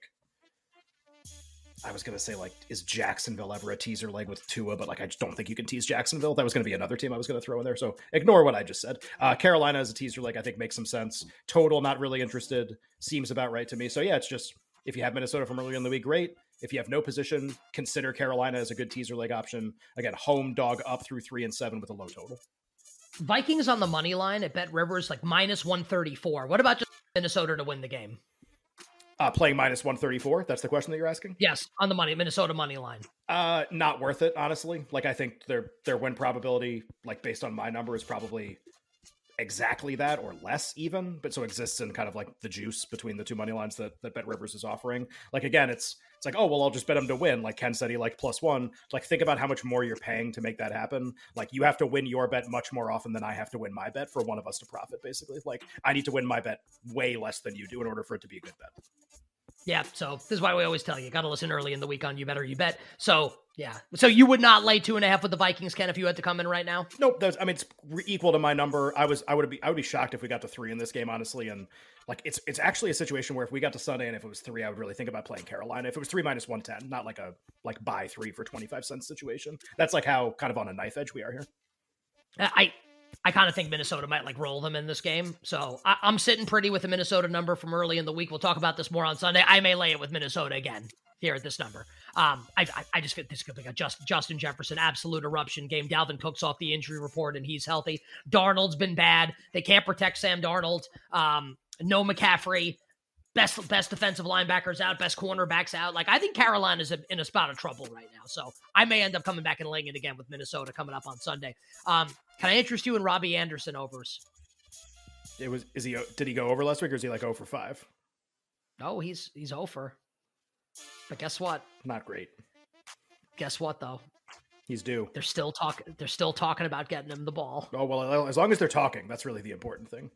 I was going to say, like, is Jacksonville ever a teaser leg with Tua? But like, I just don't think you can tease Jacksonville. That was going to be another team I was going to throw in there. So ignore what I just said. Uh, Carolina as a teaser leg, I think makes some sense. Total, not really interested. Seems about right to me. So yeah, it's just, if you have Minnesota from earlier in the week, great. If you have no position, consider Carolina as a good teaser leg option. Again, home dog up through three and seven with a low total. Vikings on the money line at Bet Rivers, like minus one thirty-four. What about just Minnesota to win the game? Uh, playing minus one thirty-four. That's the question that you're asking? Yes, on the money, Minnesota money line. Uh, not worth it, honestly. Like, I think their their win probability, like based on my number, is probably exactly that or less even, but so exists in kind of like the juice between the two money lines that, that Bet Rivers is offering. Like, again, it's it's like, oh, well, I'll just bet them to win. Like Ken said, he like plus one. Like, think about how much more you're paying to make that happen. Like, you have to win your bet much more often than I have to win my bet for one of us to profit, basically. Like, I need to win my bet way less than you do in order for it to be a good bet. Yeah, so this is why we always tell you, you got to listen early in the week on You Better You Bet. So, yeah. So you would not lay two and a half with the Vikings, Ken, if you had to come in right now? Nope. That's, I mean, it's equal to my number. I was, I would be, I would be shocked if we got to three in this game, honestly. And like, it's, it's actually a situation where if we got to Sunday and if it was three, I would really think about playing Carolina. If it was three minus one ten, not like a, like buy three for twenty-five cents situation. That's like how kind of on a knife edge we are here. I, I kind of think Minnesota might like roll them in this game. So I, I'm sitting pretty with the Minnesota number from early in the week. We'll talk about this more on Sunday. I may lay it with Minnesota again here at this number. Um, I, I, I just get this could be a just, Justin Jefferson, absolute eruption game. Dalvin Cook's off the injury report and he's healthy. Darnold's been bad. They can't protect Sam Darnold. Um, no McCaffrey. Best best defensive linebackers out, best cornerbacks out. Like, I think Carolina's in a spot of trouble right now. So I may end up coming back and laying it again with Minnesota coming up on Sunday. Um, can I interest you in Robbie Anderson overs? It was, is he, did he go over last week or is he like oh for five? No, he's, he's over. But guess what? Not great. Guess what though? He's due. They're still talking. They're still talking about getting him the ball. Oh, well, as long as they're talking, that's really the important thing. Yeah.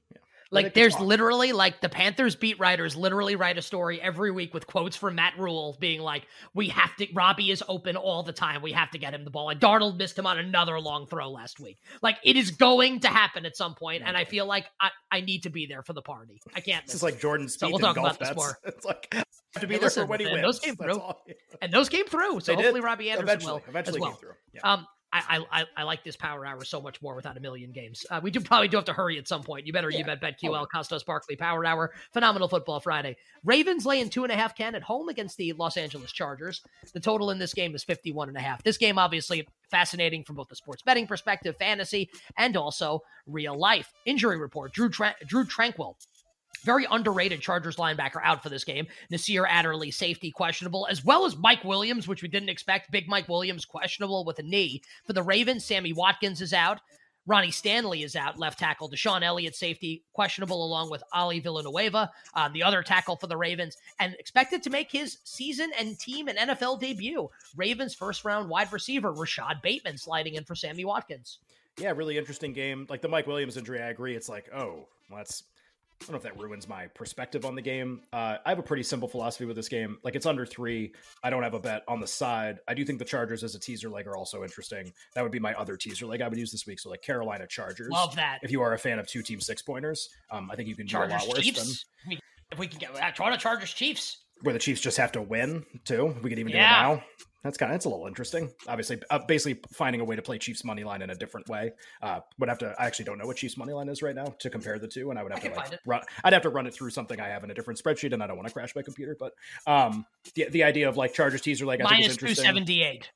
Like there's awesome. literally like the Panthers beat writers literally write a story every week with quotes from Matt Rule being like, we have to, Robbie is open all the time. We have to get him the ball. Like Darnold missed him on another long throw last week. Like it is going to happen at some point, and I feel like I, I need to be there for the party. I can't miss This is like Jordan Spieth. So we'll talk about this more. It's like I have to be hey, there listen, for when he wins. Those came through. And those came through. So they hopefully did. Robbie Anderson eventually, will eventually as well. Came through. Yeah. Um, I, I I like this power hour so much more without a million games. Uh, we do probably do have to hurry at some point. You better, yeah. you bet, BetQL, Costos Barkley Power Hour, Phenomenal Football Friday. Ravens laying two and a half Ken at home against the Los Angeles Chargers. The total in this game is fifty-one and a half. This game, obviously fascinating from both the sports betting perspective, fantasy, and also real life. Injury report, Drew, Tra- Drew Tranquill. Very underrated Chargers linebacker out for this game. Nasir Adderley, safety, questionable, as well as Mike Williams, which we didn't expect. Big Mike Williams, questionable with a knee. For the Ravens, Sammy Watkins is out. Ronnie Stanley is out, left tackle. Deshaun Elliott, safety, questionable, along with Ali Villanueva, uh, the other tackle for the Ravens, and expected to make his season and team and N F L debut. Ravens first-round wide receiver, Rashad Bateman, sliding in for Sammy Watkins. Yeah, really interesting game. Like the Mike Williams injury, I agree. It's like, oh, well, that's... I don't know if that ruins my perspective on the game. Uh, I have a pretty simple philosophy with this game. Like it's under three. I don't have a bet on the side. I do think the Chargers as a teaser leg are also interesting. That would be my other teaser leg I would use this week. So like Carolina Chargers. Love that. If you are a fan of two team six pointers, um, I think you can Chargers, do a lot worse Chiefs. than we, if we can get uh, Toronto Chargers Chiefs. Where the Chiefs just have to win too. We could even yeah. do it now. That's kind of, it's a little interesting. Obviously, uh, basically finding a way to play Chiefs money line in a different way. Uh, would have to, I actually don't know what Chiefs money line is right now to compare the two. And I would have I to like it. run, I'd have to run it through something I have in a different spreadsheet and I don't want to crash my computer, but um, the, the idea of like Chargers teaser, like I Minus think is interesting. two seventy-eight.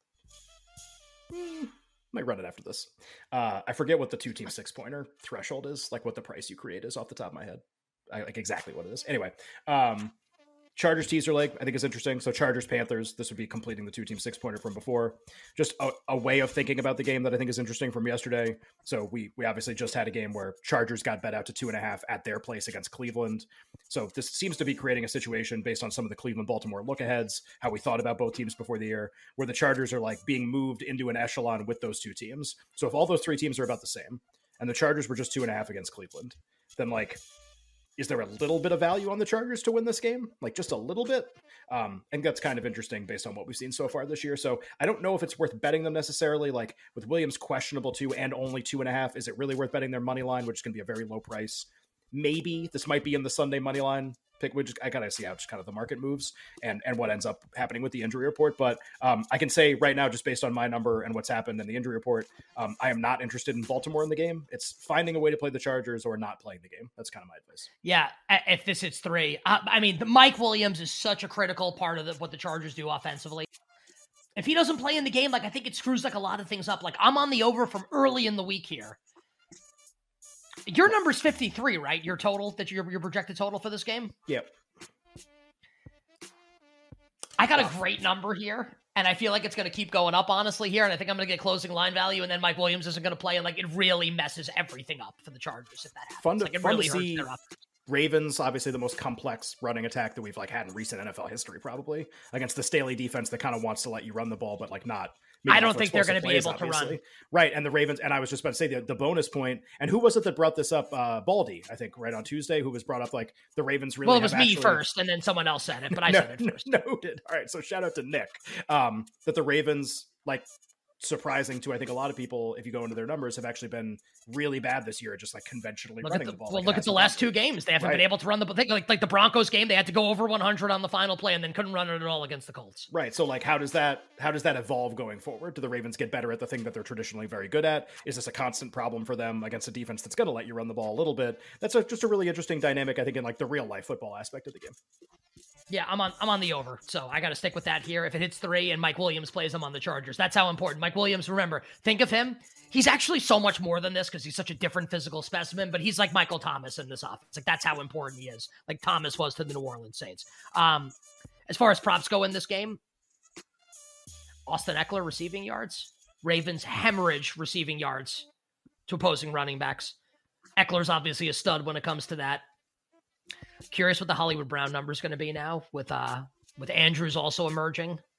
Hmm, might run it after this. Uh, I forget what the two team six pointer threshold is, like what the price you create is off the top of my head. I like exactly what it is. Anyway, um, Chargers teaser leg, I think is interesting. So Chargers, Panthers, this would be completing the two-team six-pointer from before. Just a, a way of thinking about the game that I think is interesting from yesterday. So we we obviously just had a game where Chargers got bet out to two and a half at their place against Cleveland. So this seems to be creating a situation based on some of the Cleveland-Baltimore look-aheads, how we thought about both teams before the year, where the Chargers are like being moved into an echelon with those two teams. So if all those three teams are about the same, and the Chargers were just two and a half against Cleveland, then like, is there a little bit of value on the Chargers to win this game? Like just a little bit? Um, and that's kind of interesting based on what we've seen so far this year. So I don't know if it's worth betting them necessarily. Like with Williams questionable too and only two and a half, is it really worth betting their money line, which is going to be a very low price? Maybe this might be in the Sunday money line pick, which I gotta see how just kind of the market moves and, and what ends up happening with the injury report. But um, I can say right now, just based on my number and what's happened in the injury report, um, I am not interested in Baltimore in the game. It's finding a way to play the Chargers or not playing the game. That's kind of my advice. Yeah, if this hits three, uh, I mean, the Mike Williams is such a critical part of the, what the Chargers do offensively. If he doesn't play in the game, like I think it screws like a lot of things up. Like I'm on the over from early in the week here. Your number's fifty-three, right? Your total, that your your projected total for this game? Yep. I got a great number here, and I feel like it's going to keep going up, honestly, here, and I think I'm going to get closing line value, and then Mike Williams isn't going to play, and like it really messes everything up for the Chargers if that happens. Fun to, like, it fun really to see hurts their offense. Ravens, obviously the most complex running attack that we've like had in recent N F L history, probably, against the Staley defense that kind of wants to let you run the ball, but like not. I don't think they're going to be able obviously. to run. Right. And the Ravens, and I was just about to say the, the bonus point, and who was it that brought this up? Uh, Baldy, I think, right on Tuesday, who was brought up like the Ravens really. Well, it was me actually... first, and then someone else said it, but I no, said it first. Noted. All right. So shout out to Nick. Um, that the Ravens, like, surprising to I think a lot of people, if you go into their numbers, have actually been really bad this year, just like conventionally look running the, the ball. Well, like look at the last two games; they haven't right. been able to run the ball. Like like the Broncos game, they had to go over one hundred on the final play, and then couldn't run it at all against the Colts. Right. So, like, how does that how does that evolve going forward? Do the Ravens get better at the thing that they're traditionally very good at? Is this a constant problem for them against a defense that's going to let you run the ball a little bit? That's a, just a really interesting dynamic, I think, in like the real life football aspect of the game. Yeah, I'm on I'm on the over, so I got to stick with that here. If it hits three and Mike Williams plays, I'm on the Chargers. That's how important. Mike Williams, remember, think of him. He's actually so much more than this because he's such a different physical specimen, but he's like Michael Thomas in this offense. Like, that's how important he is, like Thomas was to the New Orleans Saints. Um, as far as props go in this game, Austin Eckler receiving yards, Ravens hemorrhage receiving yards to opposing running backs. Eckler's obviously a stud when it comes to that. Curious what the Hollywood Brown number is going to be now with uh with Andrews also emerging.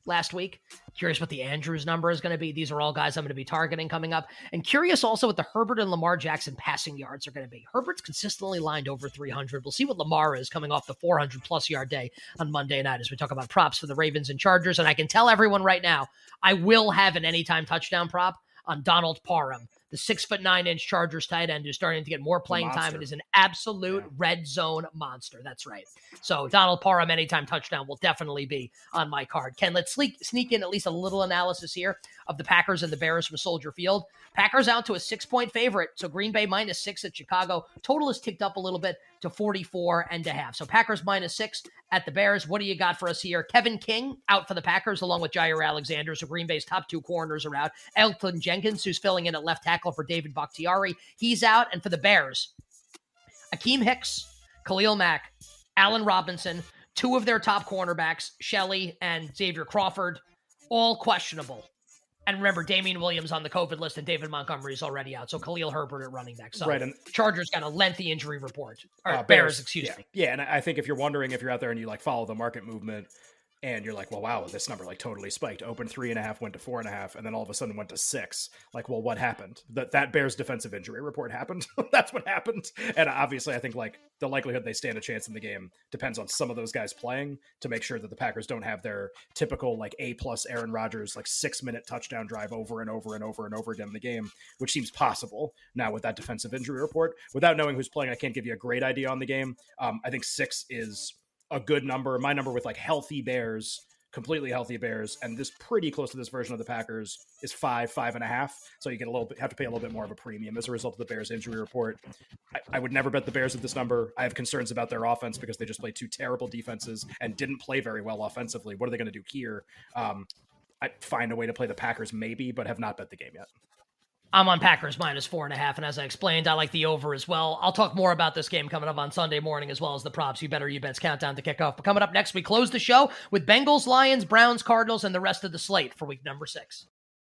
last week. Curious what the Andrews number is going to be. These are all guys I'm going to be targeting coming up. And curious also what the Herbert and Lamar Jackson passing yards are going to be. Herbert's consistently lined over three hundred. We'll see what Lamar is coming off the four hundred plus yard day on Monday night as we talk about props for the Ravens and Chargers. And I can tell everyone right now, I will have an anytime touchdown prop on Donald Parham, the six foot nine inch Chargers tight end who's starting to get more playing time and is an absolute yeah. red zone monster. That's right. So Donald Parham anytime touchdown will definitely be on my card. Ken, let's sneak, sneak in at least a little analysis here of the Packers and the Bears from Soldier Field. Packers out to a six point favorite. So Green Bay minus six at Chicago. Total has ticked up a little bit to forty-four and a half. So Packers minus six at the Bears. What do you got for us here? Kevin King out for the Packers along with Jair Alexander. So Green Bay's top two corners are out. Elton Jenkins, who's filling in at left tackle for David Bakhtiari, he's out. And for the Bears, Akeem Hicks, Khalil Mack, Allen Robinson, two of their top cornerbacks, Shelley and Xavier Crawford, all questionable. And remember, Damian Williams on the COVID list and David Montgomery is already out. So Khalil Herbert at running back. So right, and Chargers got a lengthy injury report. Or uh, Bears, Bears, excuse yeah. me. Yeah, and I think if you're wondering if you're out there and you like follow the market movement and you're like, well, wow, this number like totally spiked. Opened three and a half, went to four and a half, and then all of a sudden went to six. Like, well, what happened? That that Bears defensive injury report happened. That's what happened. And obviously, I think like the likelihood they stand a chance in the game depends on some of those guys playing to make sure that the Packers don't have their typical like A plus Aaron Rodgers like six minute touchdown drive over and over and over and over again in the game, which seems possible now with that defensive injury report. Without knowing who's playing, I can't give you a great idea on the game. Um, I think six is a good number. My number with like healthy Bears, completely healthy Bears, and this pretty close to this version of the Packers is five, five and a half. So you get a little bit, have to pay a little bit more of a premium as a result of the Bears injury report. I, I would never bet the Bears at this number. I have concerns about their offense because they just played two terrible defenses and didn't play very well offensively. What are they going to do here? Um, I find a way to play the Packers maybe, but have not bet the game yet. I'm on Packers minus four and a half. And as I explained, I like the over as well. I'll talk more about this game coming up on Sunday morning, as well as the props. You better, you bets countdown to kick off. But coming up next, we close the show with Bengals, Lions, Browns, Cardinals, and the rest of the slate for week number six.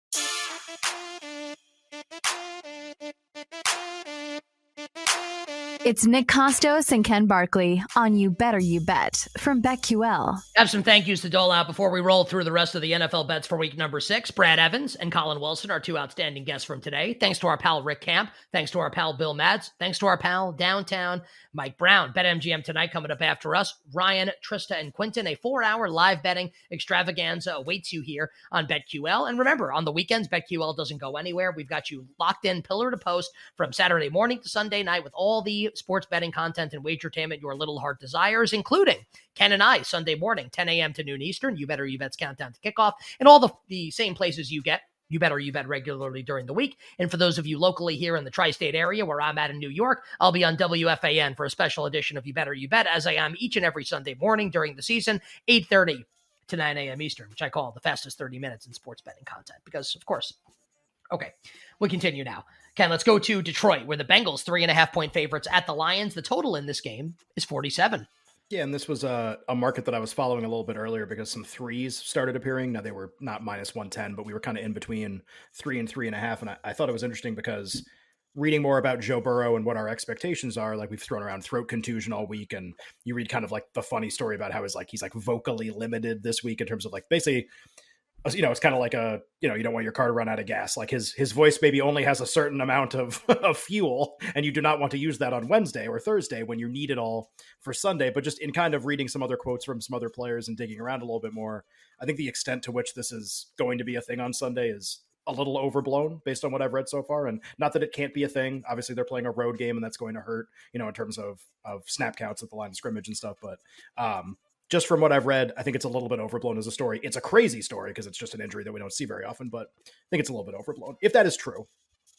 It's Nick Costos and Ken Barkley on You Better You Bet from BetQL. Have some thank yous to dole out before we roll through the rest of the N F L bets for week number six. Brad Evans and Colin Wilson are two outstanding guests from today. Thanks to our pal Rick Camp. Thanks to our pal Bill Mads. Thanks to our pal Downtown Mike Brown. BetMGM tonight coming up after us. Ryan, Trista, and Quinton. A four-hour live betting extravaganza awaits you here on BetQL. And remember, on the weekends, BetQL doesn't go anywhere. We've got you locked in pillar to post from Saturday morning to Sunday night with all the sports betting content and wagertainment your little heart desires, including Ken and I, Sunday morning, ten a.m. to noon Eastern. You Better You Bet's countdown to kickoff, and all the, the same places you get You Better You Bet regularly during the week. And for those of you locally here in the tri-state area where I'm at in New York, I'll be on W F A N for a special edition of You Better You Bet, as I am each and every Sunday morning during the season, eight thirty to nine a.m. Eastern, which I call the fastest thirty minutes in sports betting content because, of course. Okay, we continue now. Ken, let's go to Detroit, where the Bengals, three and a half point favorites at the Lions. The total in this game is forty-seven. Yeah, and this was a, a market that I was following a little bit earlier because some threes started appearing. Now, they were not minus one ten, but we were kind of in between three and three and a half. And I, I thought it was interesting because reading more about Joe Burrow and what our expectations are, like we've thrown around throat contusion all week. And you read kind of like the funny story about how he's like, he's like vocally limited this week in terms of like basically, you know, it's kind of like a, you know, you don't want your car to run out of gas. Like his, his voice maybe only has a certain amount of, of fuel, and you do not want to use that on Wednesday or Thursday when you need it all for Sunday. But just in kind of reading some other quotes from some other players and digging around a little bit more, I think the extent to which this is going to be a thing on Sunday is a little overblown based on what I've read so far. And not that it can't be a thing. Obviously they're playing a road game and that's going to hurt, you know, in terms of, of snap counts at the line of scrimmage and stuff. But, um, just from what I've read, I think it's a little bit overblown as a story. It's a crazy story because it's just an injury that we don't see very often, but I think it's a little bit overblown. If that is true,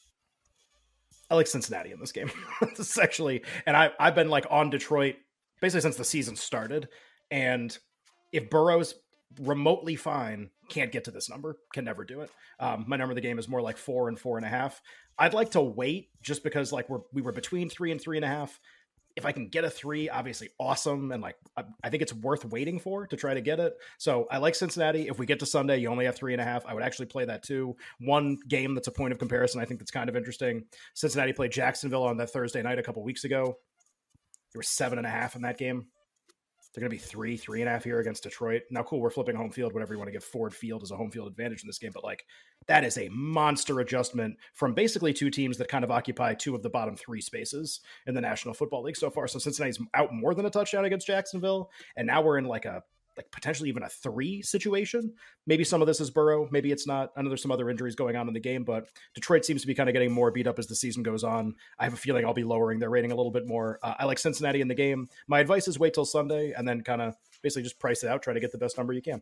I like Cincinnati in this game. This is actually, and I, I've been like on Detroit basically since the season started. And if Burrow's remotely fine, can't get to this number, can never do it. Um, my number of the game is more like four and four and a half. I'd like to wait just because like we're, we were between three and three and a half. If I can get a three, obviously awesome. And like, I, I think it's worth waiting for to try to get it. So I like Cincinnati. If we get to Sunday, you only have three and a half. I would actually play that too. One game that's a point of comparison, I think that's kind of interesting. Cincinnati played Jacksonville on that Thursday night a couple weeks ago. There were seven and a half in that game. They're going to be three, three and a half here against Detroit. Now, cool, we're flipping home field, whatever you want to give Ford Field as a home field advantage in this game. But like, that is a monster adjustment from basically two teams that kind of occupy two of the bottom three spaces in the National Football League so far. So Cincinnati's out more than a touchdown against Jacksonville. And now we're in like a, like potentially even a three situation. Maybe some of this is Burrow. Maybe it's not. I know there's some other injuries going on in the game, but Detroit seems to be kind of getting more beat up as the season goes on. I have a feeling I'll be lowering their rating a little bit more. Uh, I like Cincinnati in the game. My advice is wait till Sunday and then kind of basically just price it out. Try to get the best number you can.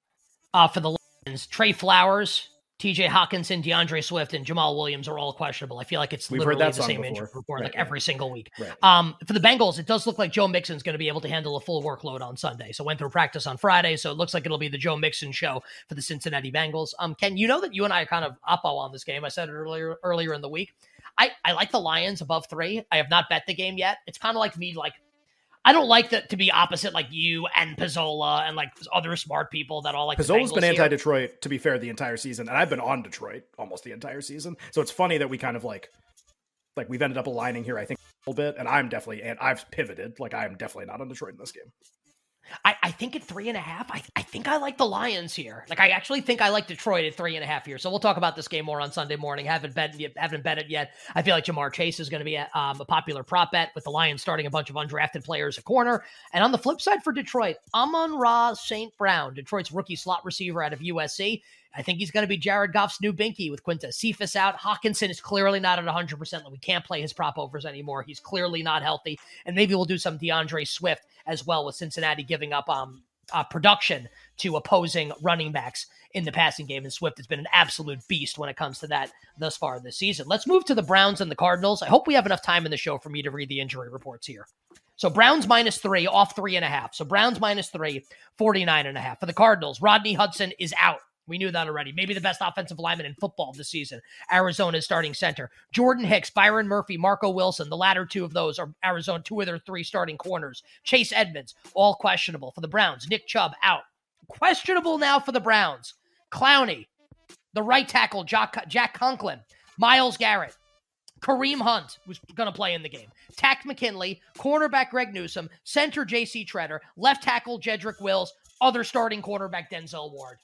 Uh, for the Lions, Trey Flowers, T J Hawkinson, DeAndre Swift, and Jamal Williams are all questionable. I feel like it's We've literally heard that the song same before. injury report Right, like right. every single week. Right. Um, for the Bengals, it does look like Joe Mixon's going to be able to handle a full workload on Sunday. So went through practice on Friday, so it looks like it'll be the Joe Mixon show for the Cincinnati Bengals. Um, Ken, you know that you and I are kind of oppo on this game. I said it earlier earlier in the week. I, I like the Lions above three. I have not bet the game yet. It's kind of like me, like, I don't like that to be opposite like you and Pizzola and like other smart people that all like Pizzola's been here. anti-Detroit, to be fair, the entire season. And I've been on Detroit almost the entire season. So it's funny that we kind of like, like we've ended up aligning here, I think, a little bit. And I'm definitely, and I've pivoted. Like I am definitely not on Detroit in this game. I, I think at three and a half, I, I think I like the Lions here. Like I actually think I like Detroit at three and a half here. So we'll talk about this game more on Sunday morning. Haven't bet yet, haven't bet it yet. I feel like Jamar Chase is going to be a, um, a popular prop bet with the Lions starting a bunch of undrafted players at corner. And on the flip side for Detroit, Amon-Ra Saint Brown, Detroit's rookie slot receiver out of U S C. I think he's going to be Jared Goff's new binky with Quinta Cephas out. Hawkinson is clearly not at one hundred percent. We can't play his prop overs anymore. He's clearly not healthy. And maybe we'll do some DeAndre Swift as well with Cincinnati giving up um, uh, production to opposing running backs in the passing game. And Swift has been an absolute beast when it comes to that thus far this season. Let's move to the Browns and the Cardinals. I hope we have enough time in the show for me to read the injury reports here. So Browns minus three off three and a half. So Browns minus three, forty-nine and a half. For the Cardinals, Rodney Hudson is out. We knew that already. Maybe the best offensive lineman in football this season. Arizona's starting center. Jordan Hicks, Byron Murphy, Marco Wilson. The latter two of those are Arizona, two of their three starting corners. Chase Edmonds, all questionable. For the Browns, Nick Chubb out. Questionable now for the Browns. Clowney, the right tackle, Jack, Jack Conklin, Myles Garrett, Kareem Hunt, who's going to play in the game, Tack McKinley, cornerback Greg Newsome, center J C Treader, left tackle Jedrick Wills, other starting quarterback Denzel Ward.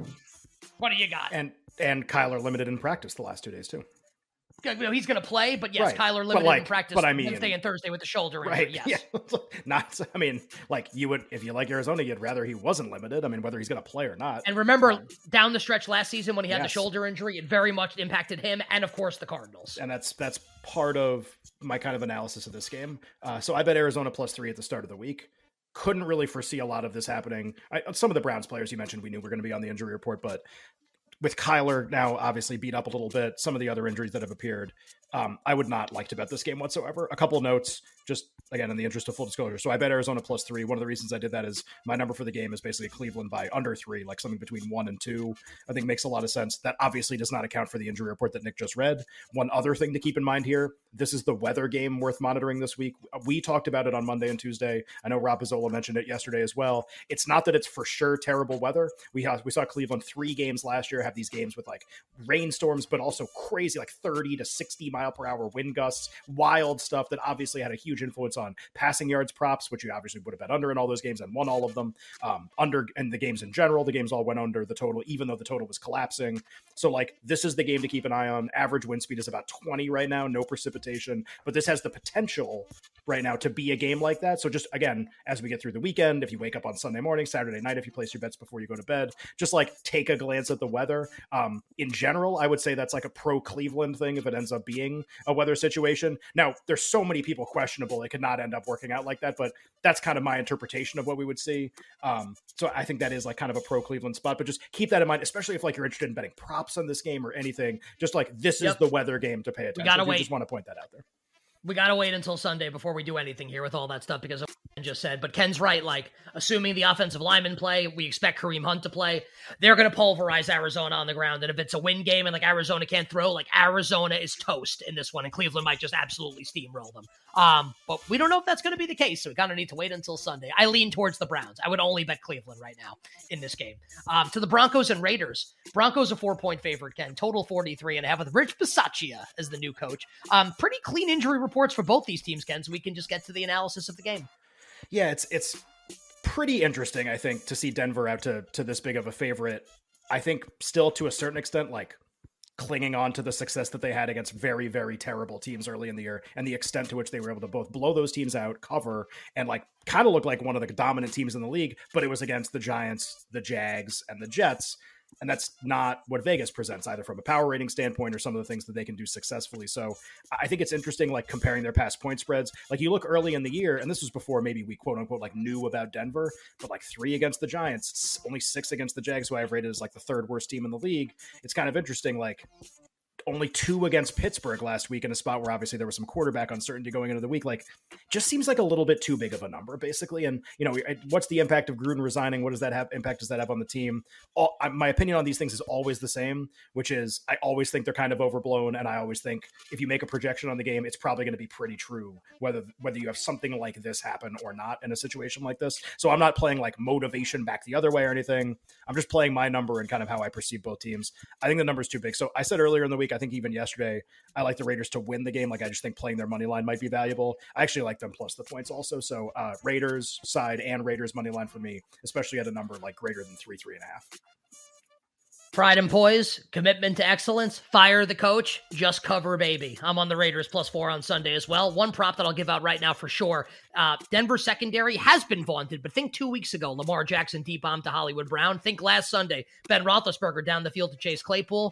What do you got? And and Kyler limited in practice the last two days too. You know, he's going to play, but yes, Right. Kyler limited like- in practice but I mean- Wednesday and Thursday with the shoulder injury. Right. Yes. Yeah. Not, I mean, like you would, if you like Arizona, you'd rather he wasn't limited. I mean, whether he's going to play or not. And remember, Um, down the stretch last season when he had the Yes. shoulder injury, it very much impacted him and, of course, the Cardinals. And that's that's part of my kind of analysis of this game. Uh, so I bet Arizona plus three at the start of the week. Couldn't really foresee a lot of this happening. I, some of the Browns players you mentioned, we knew were going to be on the injury report, but with Kyler now obviously beat up a little bit, some of the other injuries that have appeared, um, I would not like to bet this game whatsoever. A couple notes, just again, in the interest of full disclosure. So I bet Arizona plus three. One of the reasons I did that is my number for the game is basically Cleveland by under three, like something between one and two. I think makes a lot of sense. That obviously does not account for the injury report that Nick just read. One other thing to keep in mind here, this is the weather game worth monitoring this week. We talked about it on Monday and Tuesday. I know Rob Pizzola mentioned it yesterday as well. It's not that it's for sure terrible weather. We have, we saw Cleveland three games last year have these games with like rainstorms, but also crazy like thirty to sixty mile per hour wind gusts, wild stuff that obviously had a huge influence on passing yards props, which you obviously would have bet under in all those games and won all of them. Um, under and the games in general, the games all went under the total, even though the total was collapsing. So like this is the game to keep an eye on. Average wind speed is about twenty right now, no precipitation, but this has the potential right now to be a game like that. So just again, as we get through the weekend, if you wake up on Sunday morning, Saturday night, if you place your bets before you go to bed, just like take a glance at the weather. Um, in general, I would say that's like a pro Cleveland thing if it ends up being a weather situation. Now, there's so many people questionable, it could not end up working out like that, but that's kind of my interpretation of what we would see. Um, so I think that is like kind of a pro Cleveland spot, but just keep that in mind, especially if like you're interested in betting props on this game or anything, just like this Yep. is the weather game to pay attention. We gotta If you wait. just want to point that out there. We got to wait until Sunday before we do anything here with all that stuff because of what Ken just said. But Ken's right. Like, assuming the offensive linemen play, we expect Kareem Hunt to play. They're going to pulverize Arizona on the ground. And if it's a win game and like Arizona can't throw, like Arizona is toast in this one. And Cleveland might just absolutely steamroll them. Um, but we don't know if that's going to be the case. So we kind of need to wait until Sunday. I lean towards the Browns. I would only bet Cleveland right now in this game. Um, to the Broncos and Raiders. Broncos a four-point favorite, Ken. Total forty-three and a half with Rich Bisaccia as the new coach. Um, pretty clean injury reports for both these teams, Ken, so we can just get to the analysis of the game. Yeah, it's it's pretty interesting, I think, to see Denver out to to this big of a favorite. I think still to a certain extent, like clinging on to the success that they had against very, very terrible teams early in the year, and the extent to which they were able to both blow those teams out, cover, and like kind of look like one of the dominant teams in the league, but it was against the Giants, the Jags, and the Jets. And that's not what Vegas presents, either from a power rating standpoint or some of the things that they can do successfully. So I think it's interesting, like comparing their past point spreads. Like you look early in the year, and this was before maybe we quote unquote like knew about Denver, but like three against the Giants, only six against the Jags, who I have rated as like the third worst team in the league. It's kind of interesting, like only two against Pittsburgh last week in a spot where obviously there was some quarterback uncertainty going into the week. Like, just seems like a little bit too big of a number, basically. And, you know, what's the impact of Gruden resigning? What does that have? Impact does that have on the team? All, my opinion on these things is always the same, which is I always think they're kind of overblown. And I always think if you make a projection on the game, it's probably going to be pretty true, whether, whether you have something like this happen or not in a situation like this. So I'm not playing like motivation back the other way or anything. I'm just playing my number and kind of how I perceive both teams. I think the number is too big. So I said earlier in the week, I think even yesterday, I like the Raiders to win the game. Like, I just think playing their money line might be valuable. I actually like them plus the points also. So uh, Raiders side and Raiders money line for me, especially at a number like greater than three, three and a half. Pride and poise, commitment to excellence, fire the coach, just cover baby. I'm on the Raiders plus four on Sunday as well. One prop that I'll give out right now for sure. Uh, Denver secondary has been vaunted, but think two weeks ago, Lamar Jackson deep bomb to Hollywood Brown. Think last Sunday, Ben Roethlisberger down the field to Chase Claypool.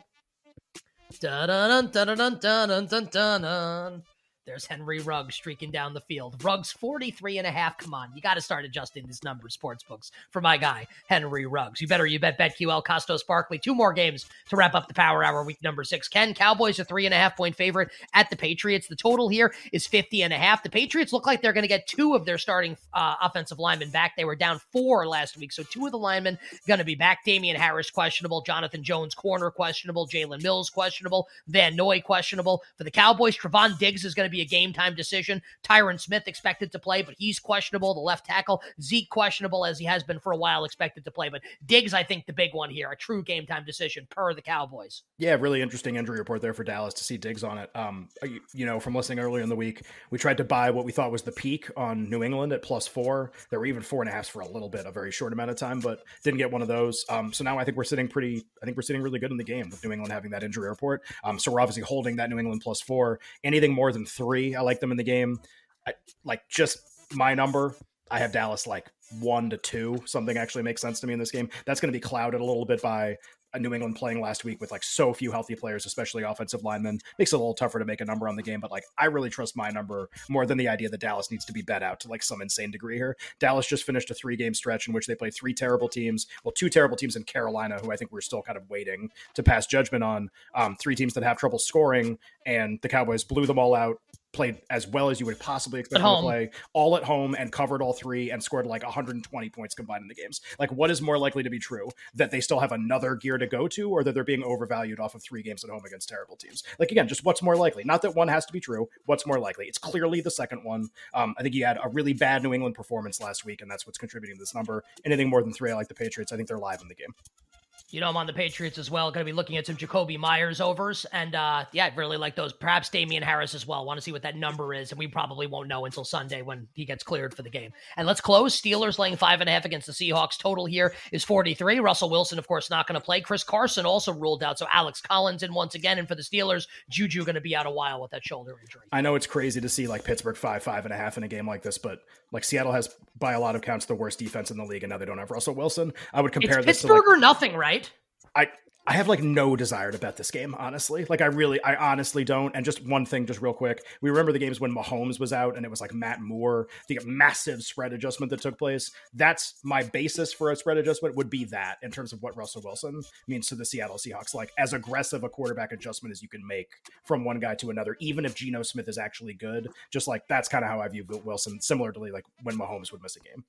Dun, dun, dun, dun, dun, dun, dun, dun, dun. There's Henry Ruggs streaking down the field. Ruggs forty-three and a half. Come on. You got to start adjusting this number, sports books, for my guy, Henry Ruggs. You better, you bet, BetQL, Costos, Barkley. Two more games to wrap up the Power Hour week number six. Ken, Cowboys a three and a half point favorite at the Patriots. The total here is fifty and a half. The Patriots look like they're going to get two of their starting uh, offensive linemen back. They were down four last week, so two of the linemen going to be back. Damian Harris questionable. Jonathan Jones corner questionable. Jalen Mills questionable. Van Noy questionable. For the Cowboys, Trevon Diggs is going to be a game-time decision. Tyron Smith expected to play, but he's questionable. The left tackle, Zeke questionable, as he has been for a while, expected to play. But Diggs, I think, the big one here, a true game-time decision per the Cowboys. Yeah, really interesting injury report there for Dallas to see Diggs on it. Um, you, you know, from listening earlier in the week, we tried to buy what we thought was the peak on New England at plus four. There were even four and a halves for a little bit, a very short amount of time, but didn't get one of those. Um, so now I think we're sitting pretty, I think we're sitting really good in the game with New England having that injury report. Um, so we're obviously holding that New England plus four. Anything more than three, I like them in the game. I, like just my number, I have Dallas like one to two. Something actually makes sense to me in this game. That's going to be clouded a little bit by a New England playing last week with like so few healthy players, especially offensive linemen. Makes it a little tougher to make a number on the game, but like I really trust my number more than the idea that Dallas needs to be bet out to like some insane degree here. Dallas just finished a three game stretch in which they played three terrible teams. Well, two terrible teams in Carolina, who I think we're still kind of waiting to pass judgment on. Um, three teams that have trouble scoring, and the Cowboys blew them all out. Played as well as you would possibly expect them to play, all at home, and covered all three and scored like one hundred twenty points combined in the games. Like, what is more likely to be true? That they still have another gear to go to, or that they're being overvalued off of three games at home against terrible teams? Like, again, just what's more likely? Not that one has to be true. What's more likely? It's clearly the second one. Um, I think you had a really bad New England performance last week, and that's what's contributing to this number. Anything more than three, I like the Patriots. I think they're live in the game. You know, I'm on the Patriots as well. Going to be looking at some Jacoby Myers overs. And uh, yeah, I really like those. Perhaps Damian Harris as well. Want to see what that number is. And we probably won't know until Sunday when he gets cleared for the game. And let's close. Steelers laying five and a half against the Seahawks. Total here is forty-three. Russell Wilson, of course, not going to play. Chris Carson also ruled out. So Alex Collins in once again. And for the Steelers, Juju going to be out a while with that shoulder injury. I know it's crazy to see like Pittsburgh five, five and a half in a game like this, but like Seattle has by a lot of counts the worst defense in the league. And now they don't have Russell Wilson. I would compare it's this Pittsburgh to like, or nothing, right? I, I have like no desire to bet this game, honestly. Like I really, I honestly don't. And just one thing, just real quick. We remember the games when Mahomes was out and it was like Matt Moore, the massive spread adjustment that took place. That's my basis for a spread adjustment would be that in terms of what Russell Wilson means to the Seattle Seahawks. Like as aggressive a quarterback adjustment as you can make from one guy to another, even if Geno Smith is actually good. Just like, that's kind of how I view Wilson, similarly like when Mahomes would miss a game.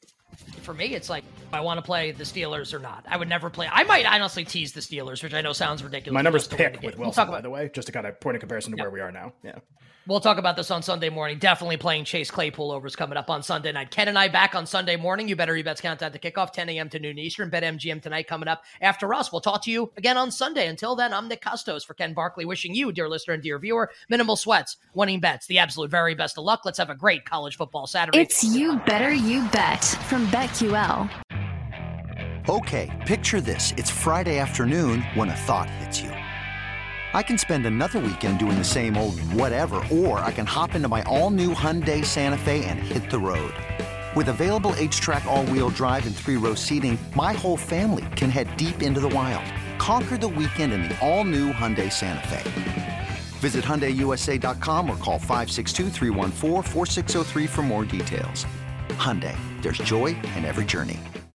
For me, it's like, I want to play the Steelers or not. I would never play. I might honestly tease the Steelers, which I know sounds ridiculous. My number's pick with Wilson, we'll talk about, by the way, just to kind of point a comparison to yep. where we are now. Yeah. We'll talk about this on Sunday morning. Definitely playing Chase Claypool overs coming up on Sunday night. Ken and I back on Sunday morning. You better you bets countdown to kickoff, ten a.m. to noon Eastern. BetMGM tonight coming up after us. We'll talk to you again on Sunday. Until then, I'm Nick Costos for Ken Barkley, wishing you, dear listener and dear viewer, minimal sweats, winning bets, the absolute very best of luck. Let's have a great college football Saturday. It's You Better You Bet from BetQL. Okay, picture this. It's Friday afternoon when a thought hits you. I can spend another weekend doing the same old whatever, or I can hop into my all-new Hyundai Santa Fe and hit the road. With available H-Track all-wheel drive and three-row seating, my whole family can head deep into the wild. Conquer the weekend in the all-new Hyundai Santa Fe. Visit Hyundai U S A dot com or call five six two, three one four, four six zero three for more details. Hyundai, there's joy in every journey.